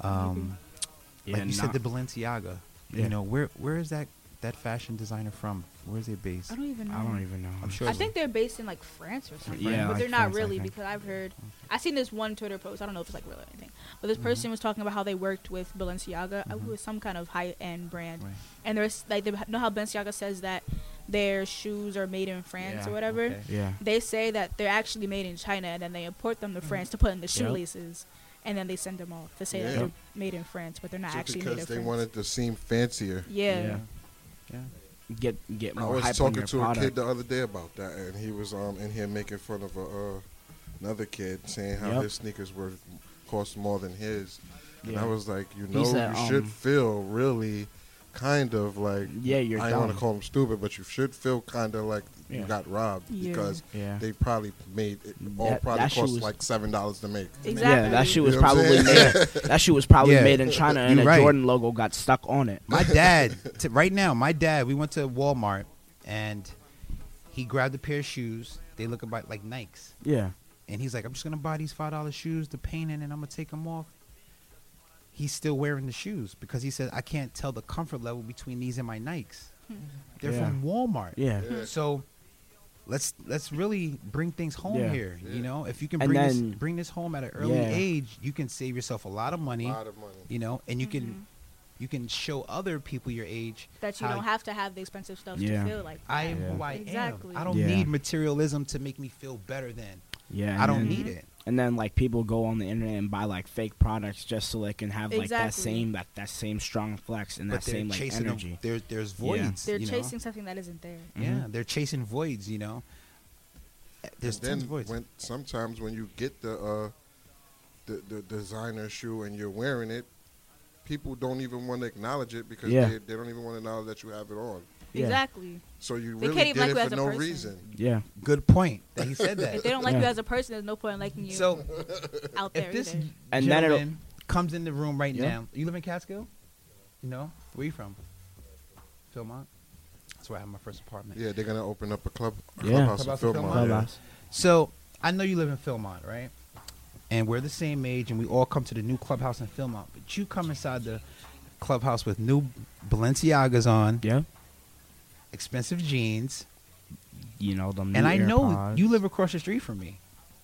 Speaker 10: Yeah,
Speaker 11: like you said,
Speaker 10: not-
Speaker 11: the Balenciaga.
Speaker 10: Yeah.
Speaker 11: You know, where is that fashion designer from? Where is it based?
Speaker 9: I don't even know.
Speaker 10: I don't even know.
Speaker 11: I'm sure.
Speaker 9: I
Speaker 11: it's-
Speaker 9: think they're based in like France or something.
Speaker 10: Yeah,
Speaker 9: but
Speaker 10: like
Speaker 9: they're not
Speaker 10: France, I
Speaker 9: really
Speaker 10: think.
Speaker 9: because I've heard. I seen this one Twitter post. I don't know if it's like real or anything, but
Speaker 11: Mm-hmm.
Speaker 9: this person was talking about how they worked with Balenciaga, with some kind of high end brand,
Speaker 11: Right.
Speaker 9: and there's like they know how Balenciaga says that their shoes are made in France
Speaker 11: Yeah,
Speaker 9: or whatever.
Speaker 11: okay.
Speaker 10: Yeah.
Speaker 9: They say that they're actually made in China, and then they import them to France to put in the
Speaker 10: Mm-hmm. Yep.
Speaker 9: shoelaces, and then they send them off to say that
Speaker 12: Yeah.
Speaker 9: they're made in France, but they're not
Speaker 12: Just
Speaker 9: actually made in
Speaker 12: because they
Speaker 9: France.
Speaker 12: wanted to seem fancier.
Speaker 9: Yeah.
Speaker 10: Yeah.
Speaker 11: Yeah.
Speaker 10: get
Speaker 12: I
Speaker 10: more
Speaker 12: was
Speaker 10: hype on
Speaker 12: talking
Speaker 10: your
Speaker 12: to
Speaker 10: product.
Speaker 12: a kid the other day about that, and he was in here making fun of another kid, saying how
Speaker 10: Yep.
Speaker 12: his sneakers cost more than his. And
Speaker 10: Yeah.
Speaker 12: I was like, you
Speaker 10: He said,
Speaker 12: you should feel really kind of like,
Speaker 10: you're
Speaker 12: I don't want
Speaker 10: dumb.
Speaker 12: to call him stupid, but you should feel kind of like you
Speaker 10: Yeah.
Speaker 12: got robbed because
Speaker 10: Yeah.
Speaker 12: they probably made it all
Speaker 10: That
Speaker 12: probably
Speaker 10: shoe
Speaker 12: cost
Speaker 10: was-
Speaker 12: like $7 to make.
Speaker 10: Yeah, that shit was
Speaker 12: You know what I'm
Speaker 10: probably
Speaker 12: saying?
Speaker 10: made. That shit was probably
Speaker 11: Yeah.
Speaker 10: made in China, and
Speaker 11: You're
Speaker 10: a
Speaker 11: right.
Speaker 10: Jordan logo got stuck on it.
Speaker 11: My dad, right now, we went to Walmart and he grabbed a pair of shoes. They look about like Nikes.
Speaker 10: Yeah.
Speaker 11: And he's like, I'm just going to buy these $5 shoes, the painting, and I'm going to take them off. He's still wearing the shoes because he said, I can't tell the comfort level between these and my Nikes. They're
Speaker 10: Yeah.
Speaker 11: from Walmart.
Speaker 10: Yeah.
Speaker 11: So let's really bring things home
Speaker 10: Yeah.
Speaker 11: here. You know, if you can
Speaker 10: And then-
Speaker 11: bring this home at an early
Speaker 10: Yeah.
Speaker 11: age, you can save yourself a lot of money. You know, and you can show other people your age
Speaker 9: That you
Speaker 11: how
Speaker 9: don't have to have the expensive stuff
Speaker 11: Yeah.
Speaker 9: to feel like
Speaker 11: I
Speaker 9: that.
Speaker 11: am who I
Speaker 9: Exactly.
Speaker 11: am. I don't
Speaker 10: Yeah.
Speaker 11: need materialism to make me feel better than.
Speaker 10: Yeah,
Speaker 11: I
Speaker 10: and
Speaker 11: don't
Speaker 10: then-
Speaker 11: need it.
Speaker 10: And then like people go on the internet and buy like fake products just so they can have like that
Speaker 9: Exactly.
Speaker 10: same strong flex and
Speaker 11: But
Speaker 10: that
Speaker 11: they're
Speaker 10: same like
Speaker 11: chasing
Speaker 10: energy.
Speaker 11: there's voids.
Speaker 9: They're
Speaker 11: you know?
Speaker 9: chasing something that isn't there.
Speaker 11: Yeah, they're chasing voids. You know, there's
Speaker 12: And then
Speaker 11: tons of voids.
Speaker 12: sometimes when you get the designer shoe and you're wearing it, people don't even want to acknowledge it because
Speaker 10: Yeah.
Speaker 12: they don't even want to know that you have it on.
Speaker 10: Yeah.
Speaker 9: Exactly.
Speaker 12: So you
Speaker 9: They
Speaker 12: really
Speaker 9: can't even
Speaker 12: did
Speaker 9: like
Speaker 12: it
Speaker 9: you
Speaker 12: for
Speaker 9: as a
Speaker 12: no
Speaker 9: person.
Speaker 12: reason.
Speaker 10: Yeah.
Speaker 11: Good point that he said that.
Speaker 9: If they don't like you as a person, there's no point in liking you
Speaker 11: So,
Speaker 9: out there
Speaker 11: if this
Speaker 9: either.
Speaker 10: And then
Speaker 11: gentleman comes in the room right
Speaker 10: Yeah.
Speaker 11: now, you live in Catskill? No, where you from? Philmont. That's where I have my first apartment.
Speaker 12: Yeah, they're gonna open up a clubhouse in
Speaker 11: Clubhouse in
Speaker 12: Philmont.
Speaker 11: Philmont?
Speaker 10: Clubhouse.
Speaker 11: So I know you live in Philmont, right? And we're the same age, and we all come to the new clubhouse in Philmont. But you come inside the clubhouse with new Balenciagas on,
Speaker 10: Yeah.
Speaker 11: expensive jeans,
Speaker 10: You know them.
Speaker 11: and
Speaker 10: new
Speaker 11: I know
Speaker 10: AirPods.
Speaker 11: you live across the street from me.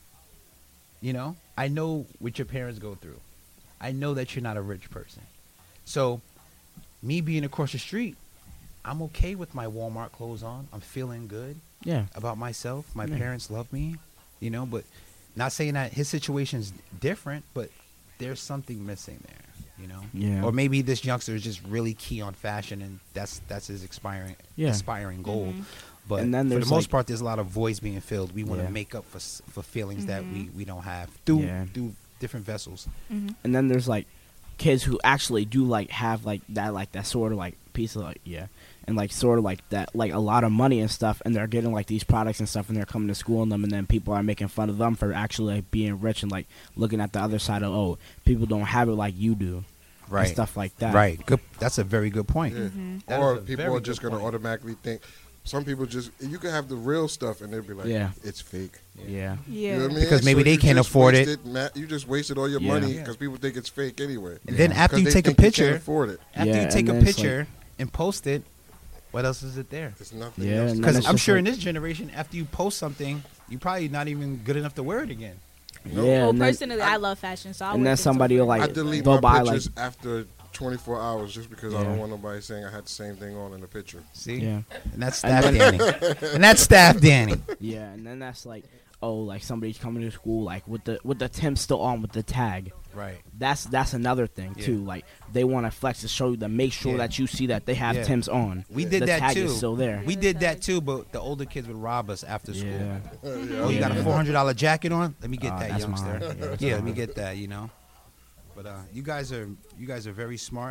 Speaker 11: You know, I know what your parents go through. I know that you're not a rich person. So, me being across the street, I'm okay with my Walmart clothes on. I'm feeling good
Speaker 10: Yeah.
Speaker 11: about myself. My
Speaker 10: Yeah.
Speaker 11: parents love me, you know, but not saying that his situation's different, but there's something missing there, you know?
Speaker 10: Yeah.
Speaker 11: Or maybe this youngster is just really key on fashion and that's his aspiring goal. But
Speaker 10: And then
Speaker 11: for the
Speaker 10: there's,
Speaker 11: most
Speaker 10: like-
Speaker 11: part, there's a lot of voids being filled. We want to
Speaker 10: Yeah.
Speaker 11: make up for feelings that we don't have through
Speaker 10: Yeah.
Speaker 11: through different vessels.
Speaker 10: And then there's like kids who actually do like have like that sort of like piece of like and like sort of like that like a lot of money and stuff, and they're getting like these products and stuff, and they're coming to school in them, and then people are making fun of them for actually like being rich and like looking at the other side of people don't have it like you do,
Speaker 11: Right.
Speaker 10: and stuff like that.
Speaker 11: Right. Good. That's a very good point.
Speaker 12: Yeah.
Speaker 11: That
Speaker 12: Or
Speaker 11: is a
Speaker 12: people
Speaker 11: very
Speaker 12: are just
Speaker 11: good
Speaker 12: going to
Speaker 11: point.
Speaker 12: automatically think. Some people just, you can have the real stuff and they'll be like,
Speaker 10: Yeah.
Speaker 12: it's fake.
Speaker 10: Yeah.
Speaker 12: You know what I mean?
Speaker 11: Because maybe they
Speaker 12: you
Speaker 11: can't
Speaker 12: just
Speaker 11: afford it.
Speaker 12: You just wasted all your
Speaker 10: Yeah.
Speaker 12: money
Speaker 10: Yeah.
Speaker 12: because people think it's fake anyway.
Speaker 11: And then after
Speaker 12: 'Cause
Speaker 11: you
Speaker 12: they
Speaker 11: take a
Speaker 12: think you can't
Speaker 11: picture,
Speaker 12: afford it.
Speaker 11: after
Speaker 10: Yeah,
Speaker 11: you take
Speaker 10: and
Speaker 11: a
Speaker 10: then it's
Speaker 11: picture and post it, what else is it there?
Speaker 12: It's nothing.
Speaker 10: Yeah,
Speaker 12: else.
Speaker 10: and then
Speaker 11: Because
Speaker 10: it's
Speaker 11: I'm
Speaker 10: just
Speaker 11: sure
Speaker 10: like-
Speaker 11: in this generation, after you post something, you're probably not even good enough to wear it again.
Speaker 10: Yeah.
Speaker 9: Well,
Speaker 10: and then,
Speaker 9: personally, I love fashion, so I
Speaker 10: and
Speaker 9: would
Speaker 10: then
Speaker 9: think
Speaker 10: somebody
Speaker 9: so
Speaker 10: will like
Speaker 12: I delete
Speaker 10: they'll
Speaker 12: my
Speaker 10: buy like
Speaker 12: pictures after 24 hours just because I
Speaker 10: Yeah.
Speaker 12: don't want nobody saying I had the same thing on in the picture.
Speaker 11: See?
Speaker 10: Yeah.
Speaker 11: And that's
Speaker 10: And
Speaker 11: staff
Speaker 10: then-
Speaker 11: Danny. And that's staff Danny.
Speaker 10: yeah, and then that's like like somebody's coming to school like with the Tim still on with the tag.
Speaker 11: Right.
Speaker 10: That's another thing
Speaker 11: Yeah.
Speaker 10: too. Like they want to flex to show you to make sure
Speaker 11: Yeah.
Speaker 10: that you see that they have
Speaker 11: Yeah.
Speaker 10: Tim's on.
Speaker 11: We did
Speaker 10: the
Speaker 11: that
Speaker 10: tag
Speaker 11: too.
Speaker 10: Is still there.
Speaker 11: We did that too, but the older kids would rob us after school.
Speaker 10: Yeah.
Speaker 11: Oh, you got a $400 jacket on? Let me get that,
Speaker 10: that's
Speaker 11: youngster.
Speaker 10: mine. Yeah, that's
Speaker 11: Yeah, let me
Speaker 10: mine.
Speaker 11: get that. You know. But you guys are very smart.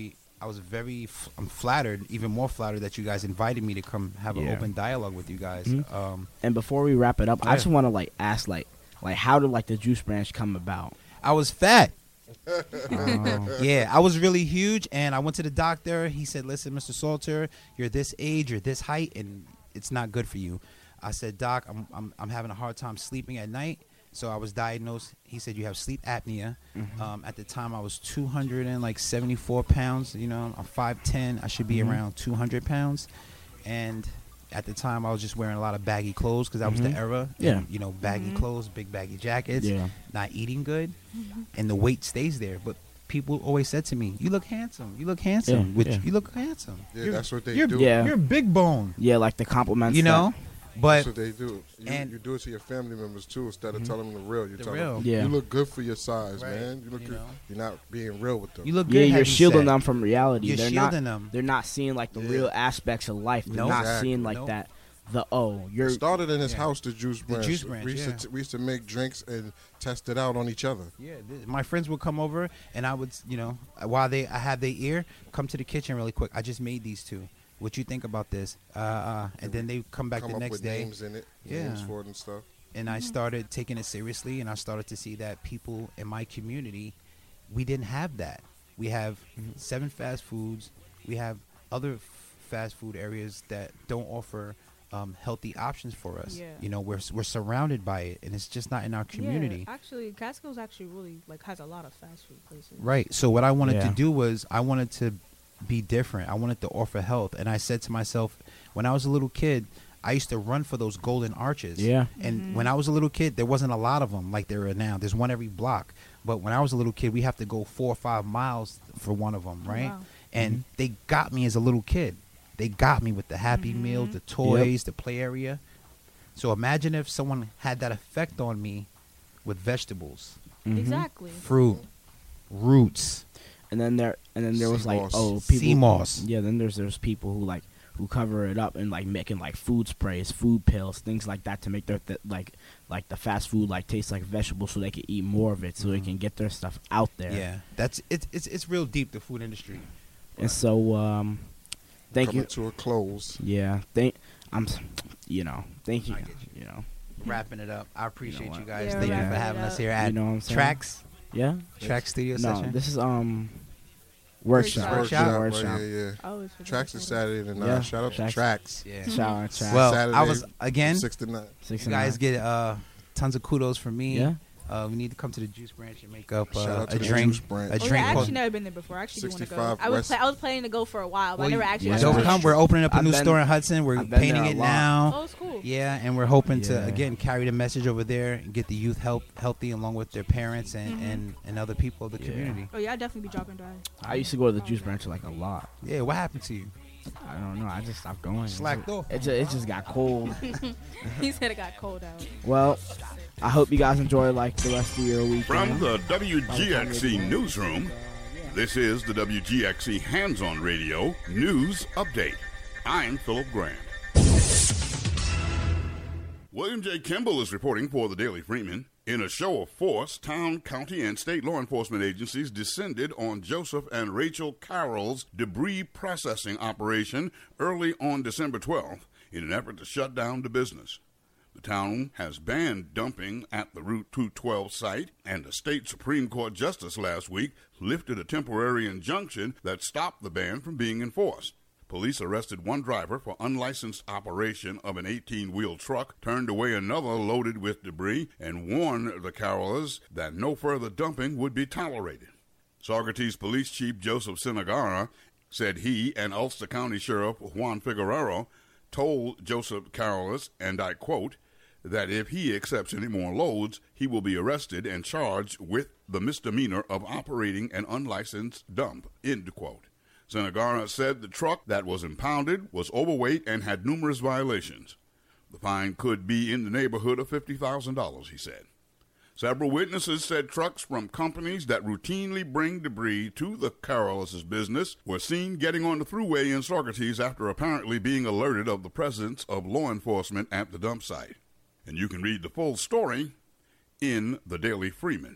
Speaker 11: I'm flattered, even more flattered that you guys invited me to come have an
Speaker 10: Yeah.
Speaker 11: open dialogue with you guys.
Speaker 10: Mhm. And before we wrap it up, I
Speaker 11: Yeah.
Speaker 10: just want to like ask like how did like the Juice Branch come about?
Speaker 11: I was fat.
Speaker 10: Oh.
Speaker 11: Yeah, I was really huge, and I went to the doctor. He said, "Listen, Mr. Salter, you're this age, you're this height, and it's not good for you." I said, "Doc, I'm having a hard time sleeping at night." So I was diagnosed. He said, "You have sleep apnea." At the time, I was 274 pounds. You know, I'm 5'10". I should be around 200 pounds. And at the time, I was just wearing a lot of baggy clothes because that was the era.
Speaker 10: Yeah.
Speaker 11: And, you know, baggy clothes, big baggy jackets.
Speaker 10: Yeah.
Speaker 11: Not eating good, and the weight stays there. But people always said to me, "You look handsome. You look handsome."
Speaker 10: Yeah,
Speaker 11: Which
Speaker 10: yeah.
Speaker 11: you look handsome.
Speaker 12: Yeah,
Speaker 11: You're-
Speaker 12: that's what they
Speaker 11: you're,
Speaker 12: do.
Speaker 10: Yeah.
Speaker 11: You're big bone.
Speaker 10: Yeah, like the compliments.
Speaker 11: You know, But
Speaker 12: that's what they do. You do it to your family members too. Instead of telling them the real, you tell them
Speaker 10: Yeah.
Speaker 12: you look good for your size,
Speaker 11: Right.
Speaker 12: man. You look good. You're not being real with them.
Speaker 11: You look
Speaker 10: Yeah,
Speaker 11: good.
Speaker 10: you're
Speaker 11: heavy
Speaker 10: shielding
Speaker 11: set.
Speaker 10: them from reality.
Speaker 11: You're
Speaker 10: They're
Speaker 11: shielding
Speaker 10: not,
Speaker 11: them.
Speaker 10: They're not seeing like the real aspects of life. They're
Speaker 11: Nope.
Speaker 10: not
Speaker 12: Exactly.
Speaker 10: seeing like
Speaker 11: Nope.
Speaker 10: that. You're
Speaker 12: It started in his house, the juice branch.
Speaker 11: juice branch,
Speaker 12: We used to make drinks and test it out on each other.
Speaker 11: Yeah, my friends would come over, and I would, while I had their ear, come to the kitchen really quick. I just made these two. What you think about this? And then they come back the
Speaker 12: up
Speaker 11: next
Speaker 12: with
Speaker 11: day.
Speaker 12: names in it,
Speaker 11: Yeah.
Speaker 12: names for it and stuff.
Speaker 11: And I started taking it seriously, and I started to see that people in my community, we didn't have that. We have 7 fast foods. We have other fast food areas that don't offer healthy options for us.
Speaker 9: Yeah.
Speaker 11: We're surrounded by it, and it's just not in our community.
Speaker 9: Yeah, actually, Catskills actually really has a lot of fast food places.
Speaker 11: Right. So what I wanted to do was I wanted to be different. I wanted to offer health, and I said to myself, when I was a little kid, I used to run for those golden arches.
Speaker 10: Yeah.
Speaker 11: And when I was a little kid, there wasn't a lot of them like there are now. There's one every block. But when I was a little kid, we have to go 4 or 5 miles for one of them, right?
Speaker 9: Wow.
Speaker 11: And they got me as a little kid. They got me with the Happy Meals, the toys, the play area. So imagine if someone had that effect on me with vegetables,
Speaker 9: Exactly.
Speaker 11: fruit, roots.
Speaker 10: And then there was like people.
Speaker 11: Sea moss.
Speaker 10: Yeah. Then there's people who cover it up and like making like food sprays, food pills, things like that to make their like the fast food like taste like vegetables, so they can eat more of it, so they can get their stuff out there.
Speaker 11: Yeah, it's real deep, the food industry.
Speaker 10: And so thank
Speaker 12: Coming
Speaker 10: you
Speaker 12: to a close.
Speaker 10: Yeah, thank you.
Speaker 11: Wrapping it up. I appreciate you guys.
Speaker 10: Yeah,
Speaker 11: Thank you for having us here at Tracks.
Speaker 10: Yeah,
Speaker 11: Track Studio
Speaker 10: No,
Speaker 11: Session.
Speaker 10: this is Workshop.
Speaker 12: Yeah.
Speaker 9: Oh,
Speaker 12: Tracks is Saturday to 9.
Speaker 10: Yeah.
Speaker 12: Shout out to
Speaker 10: Tracks.
Speaker 12: Tracks.
Speaker 11: Yeah.
Speaker 10: Shout out Tracks.
Speaker 11: Well,
Speaker 12: Saturday,
Speaker 11: I was again.
Speaker 12: 6 to 9.
Speaker 11: You guys get tons of kudos from me.
Speaker 10: Yeah.
Speaker 11: We need to come to the Juice Branch and make up
Speaker 12: Shout out to
Speaker 11: a
Speaker 12: the
Speaker 11: drink.
Speaker 12: Juice Branch.
Speaker 11: A
Speaker 9: I
Speaker 11: drink
Speaker 9: actually
Speaker 11: called.
Speaker 9: never been there before. I actually do want to go.
Speaker 12: 65
Speaker 9: I
Speaker 12: West.
Speaker 9: was planning to go for a while, but I never actually.
Speaker 10: yeah.
Speaker 11: Don't
Speaker 10: Yeah.
Speaker 11: come. We're opening up a
Speaker 10: I've
Speaker 11: new
Speaker 10: been-
Speaker 11: store in Hudson. We're
Speaker 10: I've been
Speaker 11: painting
Speaker 10: there a
Speaker 11: it
Speaker 10: lot.
Speaker 11: now.
Speaker 9: Oh, it's cool.
Speaker 11: Yeah, and we're hoping to
Speaker 10: Yeah.
Speaker 11: again carry the message over there and get the youth healthy along with their parents and other people of the community.
Speaker 9: Oh yeah, I'd definitely be dropping by.
Speaker 10: I used to go to the Juice Branch like a lot.
Speaker 11: Yeah, what happened to you?
Speaker 10: I don't know. I just stopped going.
Speaker 11: Slacked off.
Speaker 10: It just got cold.
Speaker 9: He said it got cold out.
Speaker 10: Well, I hope you guys enjoy like the rest of your weekend.
Speaker 4: From the WGXC Newsroom, this is the WGXC Hands-On Radio News Update. I'm Philip Grant. William J. Kimball is reporting for the Daily Freeman. In a show of force, town, county, and state law enforcement agencies descended on Joseph and Rachel Carroll's debris processing operation early on December 12th in an effort to shut down the business. The town has banned dumping at the Route 212 site, and a state Supreme Court justice last week lifted a temporary injunction that stopped the ban from being enforced. Police arrested one driver for unlicensed operation of an 18-wheel truck, turned away another loaded with debris, and warned the Carrollers that no further dumping would be tolerated. Saugerties Police Chief Joseph Sinagara said he and Ulster County Sheriff Juan Figueroa told Joseph Carrollers, and I quote, that if he accepts any more loads, he will be arrested and charged with the misdemeanor of operating an unlicensed dump, end quote. Sinagara said the truck that was impounded was overweight and had numerous violations. The fine could be in the neighborhood of $50,000, he said. Several witnesses said trucks from companies that routinely bring debris to the Carrollers' business were seen getting on the thruway in Saugerties after apparently being alerted of the presence of law enforcement at the dump site. And you can read the full story in the Daily Freeman.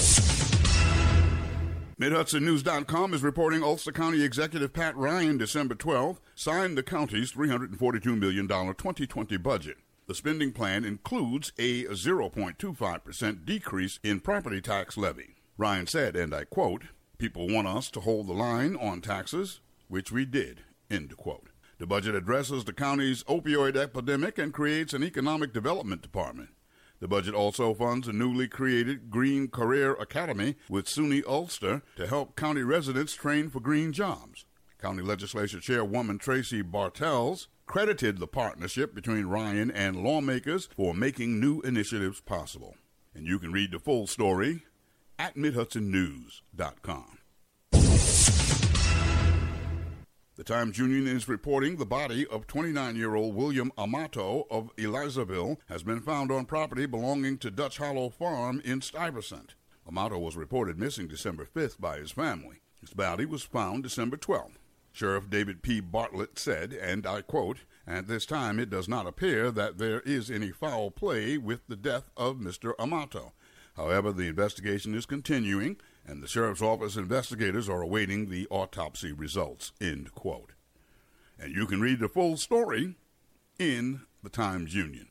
Speaker 4: MidHudsonNews.com is reporting Ulster County Executive Pat Ryan, December 12th, signed the county's $342 million 2020 budget. The spending plan includes a 0.25% decrease in property tax levy. Ryan said, and I quote, "People want us to hold the line on taxes, which we did," end quote. The budget addresses the county's opioid epidemic and creates an economic development department. The budget also funds a newly created Green Career Academy with SUNY Ulster to help county residents train for green jobs. County Legislature Chairwoman Tracy Bartels credited the partnership between Ryan and lawmakers for making new initiatives possible. And you can read the full story at MidHudsonNews.com. The Times-Union is reporting the body of 29-year-old William Amato of Elizaville has been found on property belonging to Dutch Hollow Farm in Stuyvesant. Amato was reported missing December 5th by his family. His body was found December 12th. Sheriff David P. Bartlett said, and I quote, "At this time it does not appear that there is any foul play with the death of Mr. Amato. However, the investigation is continuing, and the Sheriff's Office investigators are awaiting the autopsy results," end quote. And you can read the full story in the Times-Union.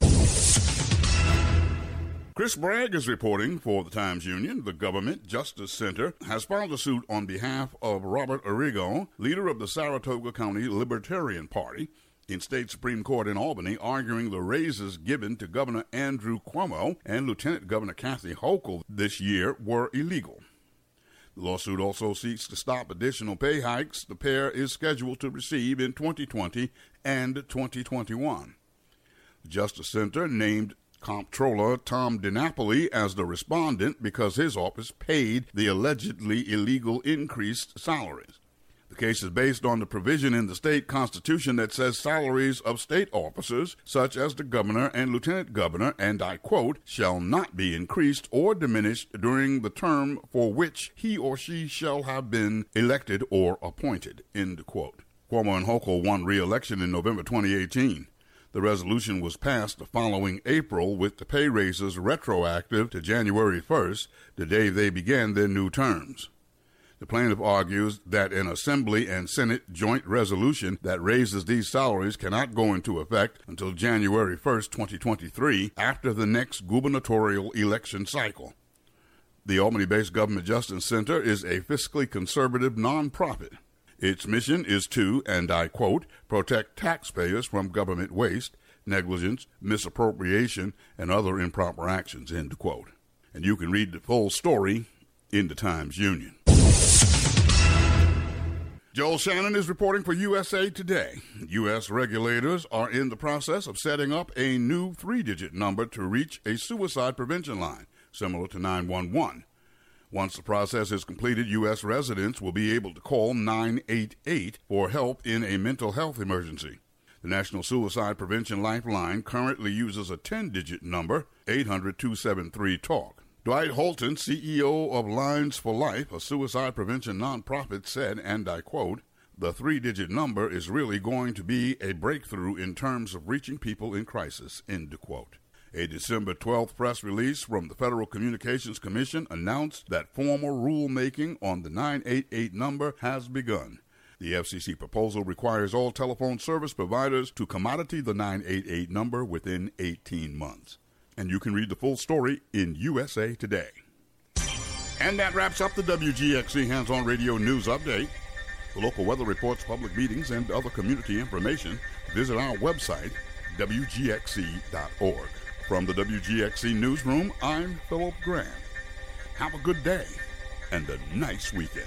Speaker 4: Chris Bragg is reporting for the Times-Union. The Government Justice Center has filed a suit on behalf of Robert Arrigo, leader of the Saratoga County Libertarian Party, in state Supreme Court in Albany, arguing the raises given to Governor Andrew Cuomo and Lieutenant Governor Kathy Hochul this year were illegal. The lawsuit also seeks to stop additional pay hikes the pair is scheduled to receive in 2020 and 2021. The Justice Center named Comptroller Tom DiNapoli as the respondent because his office paid the allegedly illegal increased salaries. The case is based on the provision in the state constitution that says salaries of state officers, such as the governor and lieutenant governor, and I quote, "shall not be increased or diminished during the term for which he or she shall have been elected or appointed," end quote. Cuomo and Hochul won re-election in November 2018. The resolution was passed the following April with the pay raises retroactive to January 1st, the day they began their new terms. The plaintiff argues that an Assembly and Senate joint resolution that raises these salaries cannot go into effect until January 1st, 2023, after the next gubernatorial election cycle. The Albany-based Government Justice Center is a fiscally conservative nonprofit. Its mission is to, and I quote, "protect taxpayers from government waste, negligence, misappropriation, and other improper actions," end quote. And you can read the full story in the Times-Union. Joel Shannon is reporting for USA Today. U.S. regulators are in the process of setting up a new 3-digit number to reach a suicide prevention line, similar to 911. Once the process is completed, U.S. residents will be able to call 988 for help in a mental health emergency. The National Suicide Prevention Lifeline currently uses a 10-digit number, 800-273-TALK. Dwight Holton, CEO of Lines for Life, a suicide prevention nonprofit, said, and I quote, "The 3-digit number is really going to be a breakthrough in terms of reaching people in crisis," end quote. A December 12th press release from the Federal Communications Commission announced that formal rulemaking on the 988 number has begun. The FCC proposal requires all telephone service providers to commodity the 988 number within 18 months. And you can read the full story in USA Today. And that wraps up the WGXC Hands-On Radio News Update. For local weather reports, public meetings, and other community information, visit our website, WGXC.org. From the WGXC Newsroom, I'm Philip Grant. Have a good day and a nice weekend.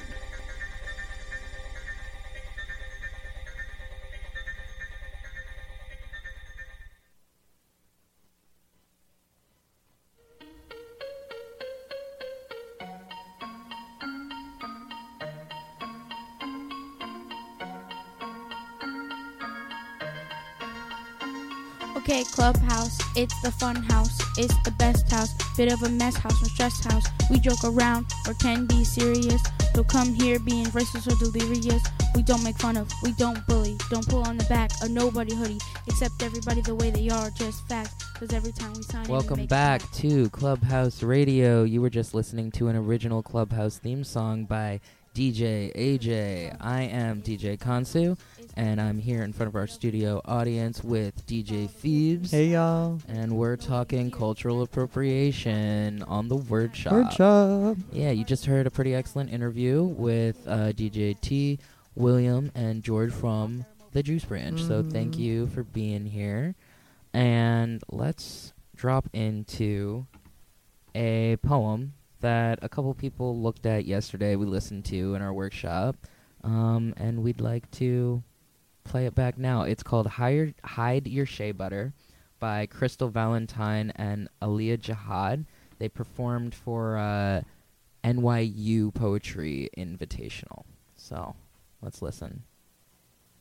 Speaker 13: Okay, Clubhouse, it's the fun house, it's the best house, bit of a mess house, no stress house. We joke around or can be serious, so come here being racist or delirious. We don't make fun of, we don't bully, don't pull on the back of nobody hoodie, accept everybody the way they are, just facts, because every time we sign
Speaker 3: Welcome back to Clubhouse Radio. You were just listening to an original Clubhouse theme song by DJ AJ. I am DJ Kansu, and I'm here in front of our studio audience with DJ Phoebes.
Speaker 14: Hey, y'all.
Speaker 3: And we're talking cultural appropriation on the Word Shop.
Speaker 14: Word Shop.
Speaker 3: Yeah, you just heard a pretty excellent interview with DJ T, William, and George from the Juice Branch. So thank you for being here. And let's drop into a poem that a couple people looked at yesterday, we listened to in our workshop, and we'd like to play it back now. It's called Hide Your Shea Butter by Crystal Valentine and Aliyah Jihad. They performed for NYU Poetry Invitational. So, let's listen.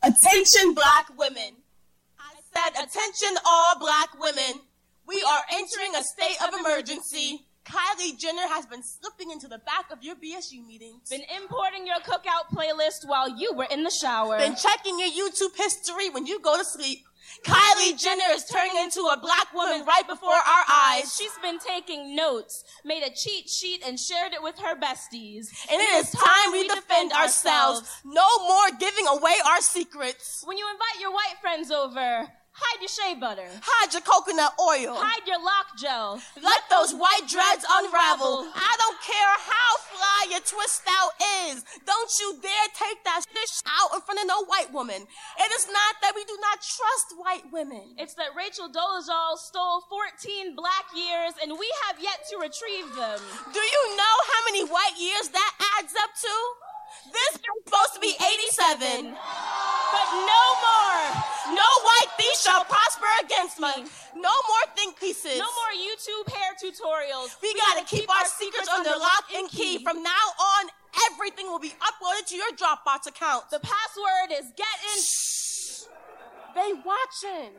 Speaker 14: Attention black women. I said attention all black women. We are entering a state of emergency. Kylie Jenner has been slipping into the back of your BSU meetings.
Speaker 15: Been importing your cookout playlist while you were in the shower.
Speaker 14: Been checking your YouTube history when you go to sleep. Kylie Jenner is turning into a black woman right before our eyes.
Speaker 15: She's been taking notes, made a cheat sheet, and shared it with her besties.
Speaker 14: And it is time we defend ourselves. No more giving away our secrets.
Speaker 15: When you invite your white friends over, hide your shea butter.
Speaker 14: Hide your coconut oil.
Speaker 15: Hide your lock gel.
Speaker 14: Let those white dreads unravel. I don't care how fly your twist out is. Don't you dare take that shit out in front of no white woman. It is not that we do not trust white women.
Speaker 15: It's that Rachel Dolezal stole 14 black years and we have yet to retrieve them.
Speaker 14: Do you know how many white years that adds up to? This is supposed to be 87.
Speaker 15: But no more.
Speaker 14: No white thief shall prosper against me. No more think pieces.
Speaker 15: No more YouTube hair tutorials.
Speaker 14: We gotta keep our secrets under lock and key. From now on, everything will be uploaded to your Dropbox account.
Speaker 15: The password is
Speaker 14: Shh. They watching.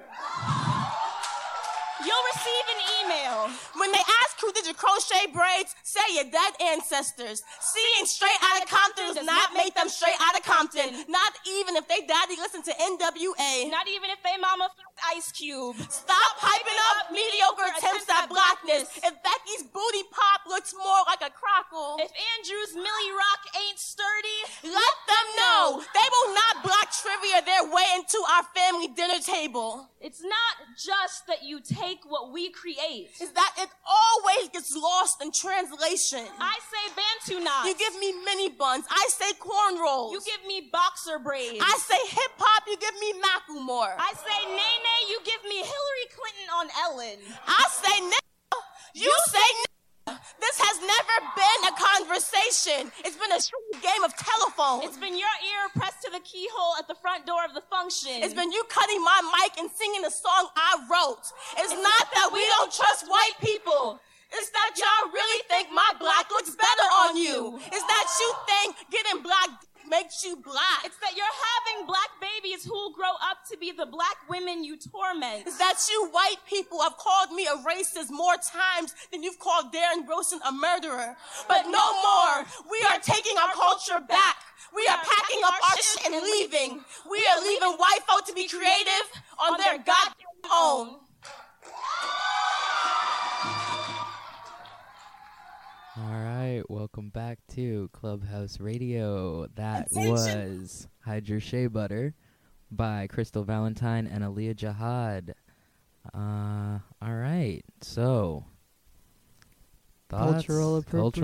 Speaker 15: You'll receive an email.
Speaker 14: When they ask who did your crochet braids, say your dead ancestors. Seeing straight out of Compton does not make them straight out of Compton. Not even if they daddy listened to NWA.
Speaker 15: Not even if they mama fucked Ice Cube.
Speaker 14: Stop hyping up mediocre attempts at blackness. If Becky's booty pop looks more like a crockle.
Speaker 15: If Andrew's Millie Rock ain't sturdy,
Speaker 14: let them know. They will not black trivia their way into our family dinner table.
Speaker 15: It's not just that you take what we create.
Speaker 14: Is that it always gets lost in translation.
Speaker 15: I say Bantu knots.
Speaker 14: You give me mini buns. I say cornrows.
Speaker 15: You give me boxer braids.
Speaker 14: I say hip hop. You give me Macklemore.
Speaker 15: I say Nene. You give me Hillary Clinton on Ellen.
Speaker 14: I say nigga. You say nigga. This has never been a conversation. It's been a game of telephone.
Speaker 15: It's been your ear pressed to the keyhole at the front door of the function.
Speaker 14: It's been you cutting my mic and singing a song I wrote. It's not that we don't trust white people. It's that y'all really think my black looks better on you. It's that you think getting black makes you black.
Speaker 15: It's that you're having black babies who'll grow up to be the black women you torment.
Speaker 14: It's that you white people have called me a racist more times than you've called Darren Wilson a murderer. But no more. We are taking our culture back. We are packing up our shit and leaving. We are leaving white folk to be creative on their goddamn own.
Speaker 3: All right, welcome back to Clubhouse Radio. That was Hide Your Shea Butter by Crystal Valentine and Aaliyah Jihad. All right, so thoughts?
Speaker 16: Cultural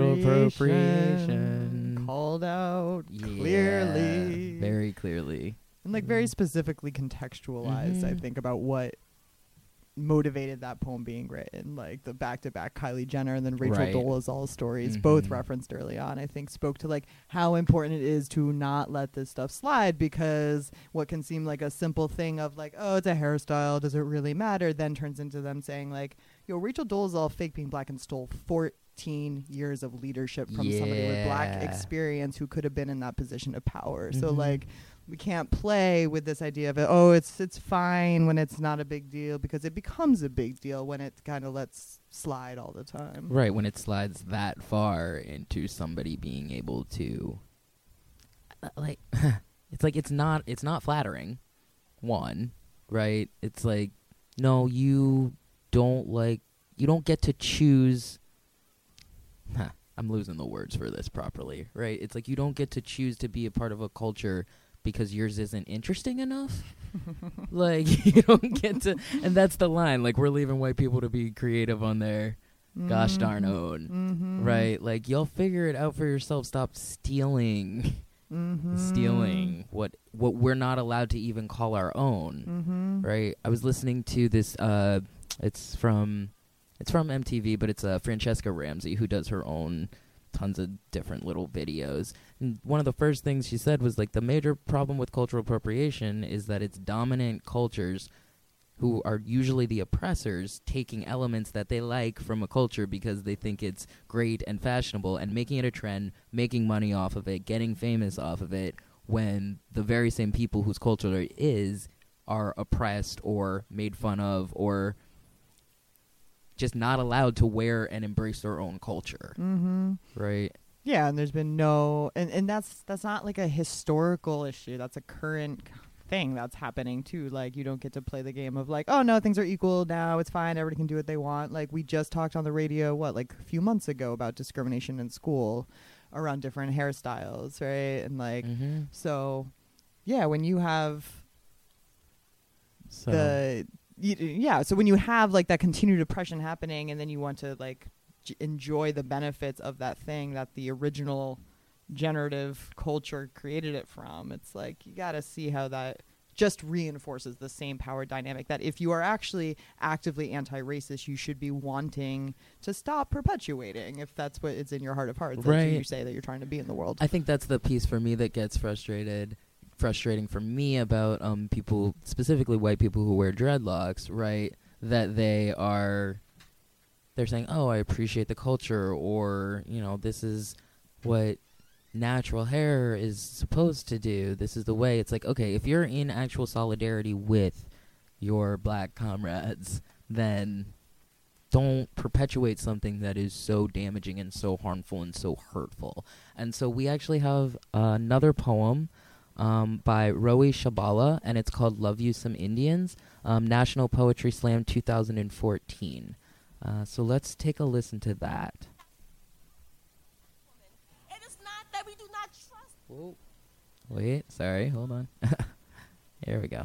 Speaker 16: appropriation called out clearly,
Speaker 3: very clearly,
Speaker 16: and like very specifically contextualized. I think about what motivated that poem being written, like the back-to-back Kylie Jenner and then Rachel Dolezal stories, both referenced early on, I think spoke to like how important it is to not let this stuff slide, because what can seem like a simple thing of like, oh, it's a hairstyle, does it really matter, then turns into them saying like, yo, Rachel Dolezal fake being black and stole 14 years of leadership from somebody with black experience who could have been in that position of power. So like, we can't play with this idea of it. Oh, it's fine when it's not a big deal, because it becomes a big deal when it kind of lets slide all the time.
Speaker 3: Right, when it slides that far into somebody being able to, like, it's not flattering. One, right? It's like, no, you don't get to choose. I'm losing the words for this properly, right? It's like you don't get to choose to be a part of a culture because yours isn't interesting enough. Like, you don't get to, and that's the line, like, we're leaving white people to be creative on their gosh darn own, right? Like, you'll figure it out for yourself. Stop stealing what we're not allowed to even call our own, right? I was listening to this, it's from MTV, but it's Francesca Ramsey, who does her own tons of different little videos. And one of the first things she said was like, the major problem with cultural appropriation is that it's dominant cultures who are usually the oppressors taking elements that they like from a culture because they think it's great and fashionable and making it a trend, making money off of it, getting famous off of it, when the very same people whose culture it is are oppressed or made fun of or just not allowed to wear and embrace their own culture.
Speaker 16: Mm-hmm.
Speaker 3: Right?
Speaker 16: Yeah, and there's been no, and that's not like a historical issue. That's a current thing that's happening too. Like, you don't get to play the game of like, oh no, things are equal now, it's fine, everybody can do what they want. Like, we just talked on the radio like a few months ago about discrimination in school around different hairstyles, right? And like, so yeah, when you have so when you have like that continued oppression happening, and then you want to like enjoy the benefits of that thing that the original generative culture created it from, it's like you got to see how that just reinforces the same power dynamic that if you are actually actively anti-racist, you should be wanting to stop perpetuating, if that's what is in your heart of hearts. That's who you say that you're trying to be in the world.
Speaker 3: I think that's the piece for me that gets frustrating for me about people, specifically white people who wear dreadlocks, right? That they're saying, oh, I appreciate the culture, or, you know, this is what natural hair is supposed to do. This is the way. It's like, okay, if you're in actual solidarity with your black comrades, then don't perpetuate something that is so damaging and so harmful and so hurtful. And so we actually have another poem by Rowie Shabala, and it's called Love You Some Indians, National Poetry Slam 2014. So let's take a listen to that.
Speaker 14: It is not that we do not trust.
Speaker 3: Whoa. Wait, sorry, hold on. Here we go.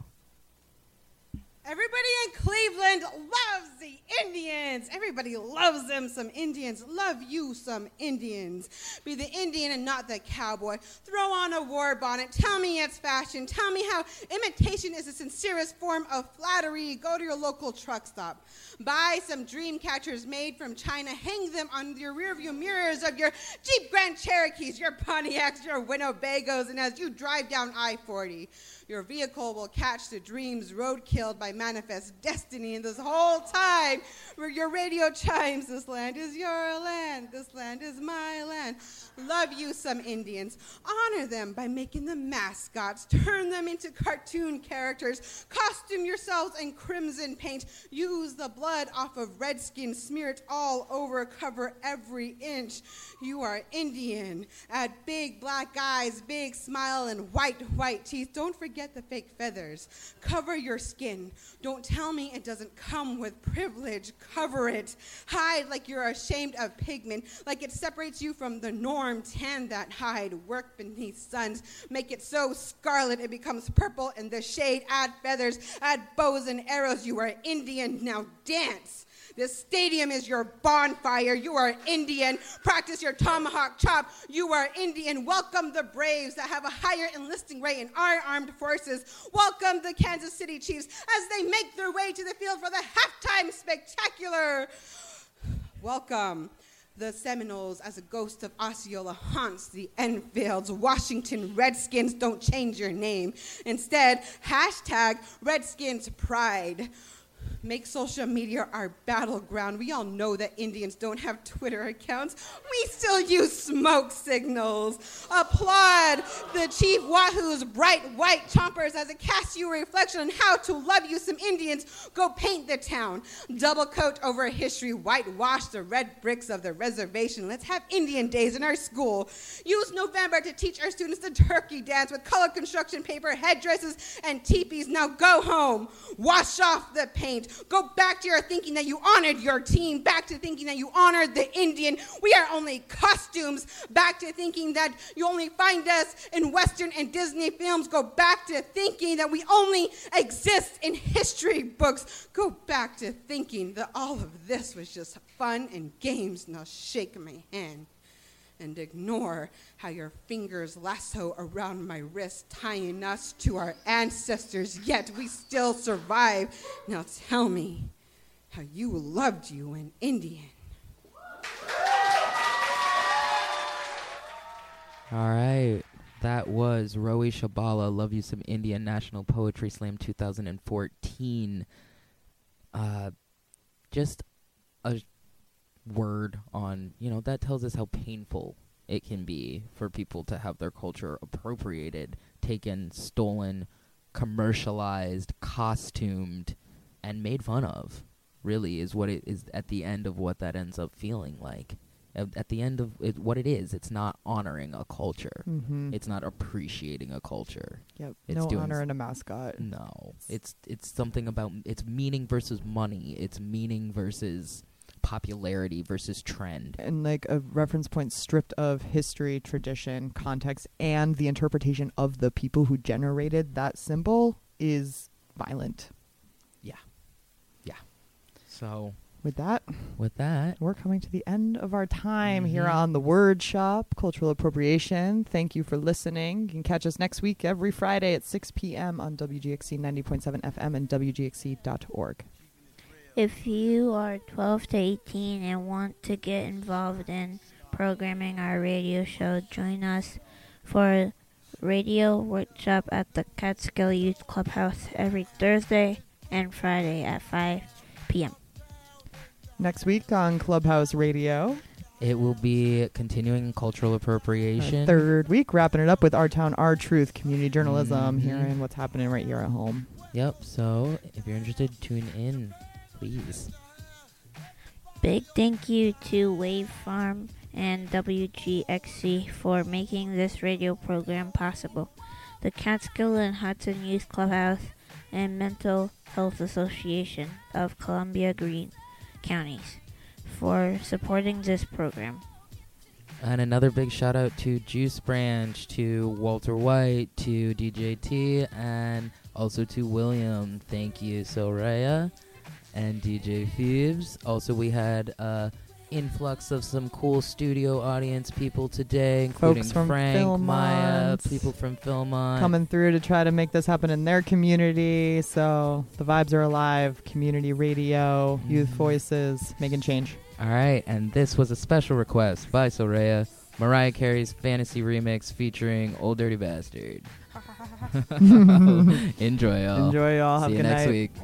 Speaker 17: Everybody in Cleveland loves the Indians. Everybody loves them some Indians. Love you some Indians. Be the Indian and not the cowboy. Throw on a war bonnet. Tell me it's fashion. Tell me how imitation is the sincerest form of flattery. Go to your local truck stop. Buy some dream catchers made from China. Hang them on your rearview mirrors of your Jeep Grand Cherokees, your Pontiacs, your Winnebagos, and as you drive down I-40, your vehicle will catch the dreams roadkilled by manifest destiny. And this whole time, where your radio chimes, this land is your land, this land is my land. Love you some Indians. Honor them by making them mascots. Turn them into cartoon characters. Costume yourselves in crimson paint. Use the blood off of redskins. Smear it all over. Cover every inch. You are Indian. Add big black eyes, big smile, and white teeth. Don't forget the fake feathers. Cover your skin. Don't tell me it doesn't come with privilege. Cover it. Hide like you're ashamed of pigment, like it separates you from the norm. Tan that hide. Work beneath suns. Make it so scarlet it becomes purple in the shade. Add feathers. Add bows and arrows. You are Indian. Now dance. This stadium is your bonfire. You are Indian. Practice your tomahawk chop. You are Indian. Welcome the Braves that have a higher enlisting rate in our armed forces. Welcome the Kansas City Chiefs as they make their way to the field for the halftime spectacular. Welcome the Seminoles as a ghost of Osceola haunts the Enfields. Washington Redskins, don't change your name. Instead, hashtag Redskins Pride. Make social media our battleground. We all know that Indians don't have Twitter accounts. We still use smoke signals. Applaud the Chief Wahoo's bright white chompers as it casts you a reflection on how to love you some Indians. Go paint the town. Double coat over history. Whitewash the red bricks of the reservation. Let's have Indian days in our school. Use November to teach our students the turkey dance with colored construction paper, headdresses, and teepees. Now go home. Wash off the paint. Go back to your thinking that you honored your team. Back to thinking that you honored the Indian. We are only costumes. Back to thinking that you only find us in Western and Disney films. Go back to thinking that we only exist in history books. Go back to thinking that all of this was just fun and games. Now shake my hand and ignore how your fingers lasso around my wrist, tying us to our ancestors, yet we still survive. Now tell me how you loved you an Indian.
Speaker 3: All right. That was Rowie Shabala, Love You Some Indian, National Poetry Slam 2014. Just a word on, that tells us how painful it can be for people to have their culture appropriated taken, stolen, commercialized, costumed, and made fun of. Really, is what it is at the end of what that ends up feeling like. At the end of it, what it is, it's not honoring a culture.
Speaker 16: Mm-hmm.
Speaker 3: It's not appreciating a culture.
Speaker 16: Yep.
Speaker 3: It's
Speaker 16: No honor in a mascot.
Speaker 3: No. It's something about, it's meaning versus money. It's meaning versus popularity versus trend.
Speaker 16: And like a reference point stripped of history, tradition, context, and the interpretation of the people who generated that symbol is violent.
Speaker 3: Yeah. Yeah. So
Speaker 16: With that, we're coming to the end of our time here on The Word Shop, Cultural Appropriation. Thank you for listening. You can catch us next week every Friday at 6 p.m. on WGXC 90.7 FM and WGXC.org.
Speaker 18: If you are 12 to 18 and want to get involved in programming our radio show, join us for a radio workshop at the Catskill Youth Clubhouse every Thursday and Friday at 5 p.m.
Speaker 16: Next week on Clubhouse Radio,
Speaker 3: it will be continuing cultural appropriation.
Speaker 16: Our third week, wrapping it up with Our Town, Our Truth, community journalism, hearing what's happening right here at home.
Speaker 3: Yep, so if you're interested, tune in, please.
Speaker 18: Big thank you to Wave Farm and WGXC for making this radio program possible. The Catskill and Hudson Youth Clubhouse and Mental Health Association of Columbia Green counties for supporting this program.
Speaker 3: And another big shout out to Juice Branch, to Walter White, to DJ T, and also to William. Thank you, Soraya and DJ Phoebes. Also, we had influx of some cool studio audience people today, including
Speaker 16: Folks from
Speaker 3: Frank,
Speaker 16: Philmont,
Speaker 3: Maya, people from Philmont.
Speaker 16: coming through to try to make this happen in their community. So the vibes are alive. Community radio, youth voices, making change.
Speaker 3: All right, and this was a special request by Soraya, Mariah Carey's Fantasy Remix featuring Old Dirty Bastard. Enjoy, y'all.
Speaker 16: Enjoy, y'all. Have
Speaker 3: See
Speaker 16: a
Speaker 3: you
Speaker 16: good
Speaker 3: next
Speaker 16: night.
Speaker 3: week.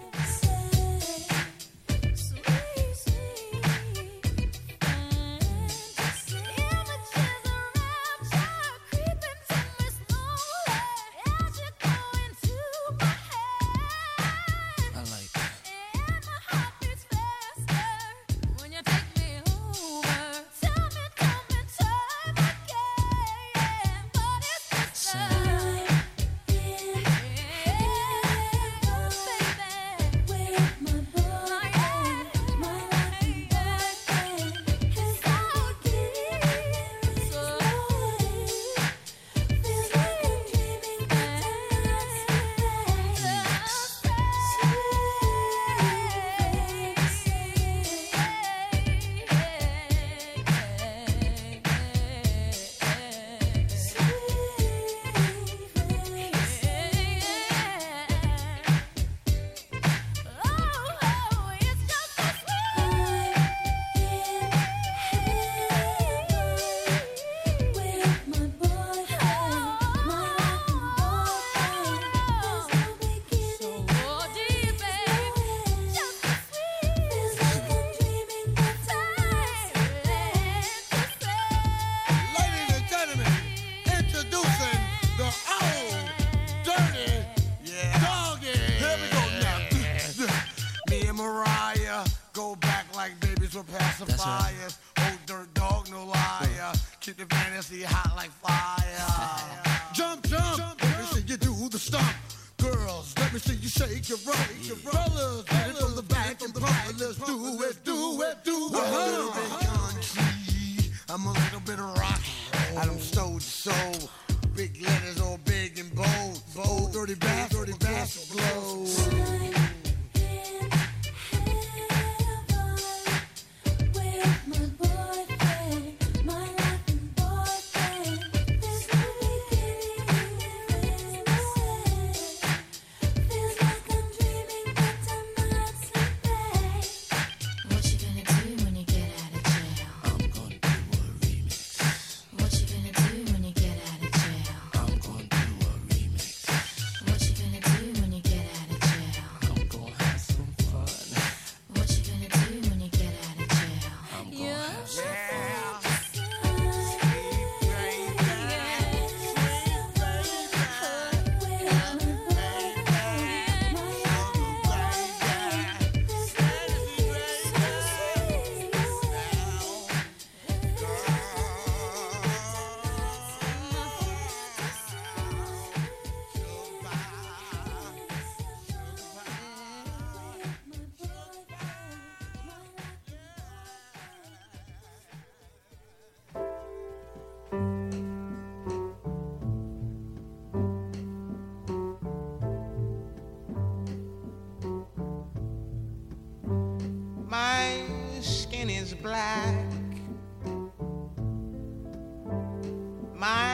Speaker 2: Pacifiers, old dirt dog, no liar. Keep the fantasy hot like fire. Jump, jump, let me see you do the stomp. Girls, let me see you shake your rump. Fellas, get it from the back and front. Let's do it, do it, do it. I'm a little bit country, I'm a little bit of rock. I done stole the soul. Big letters all big and bold. Bold, dirty bastard glow.
Speaker 19: What you gonna do when you get out of jail? My skin is black. My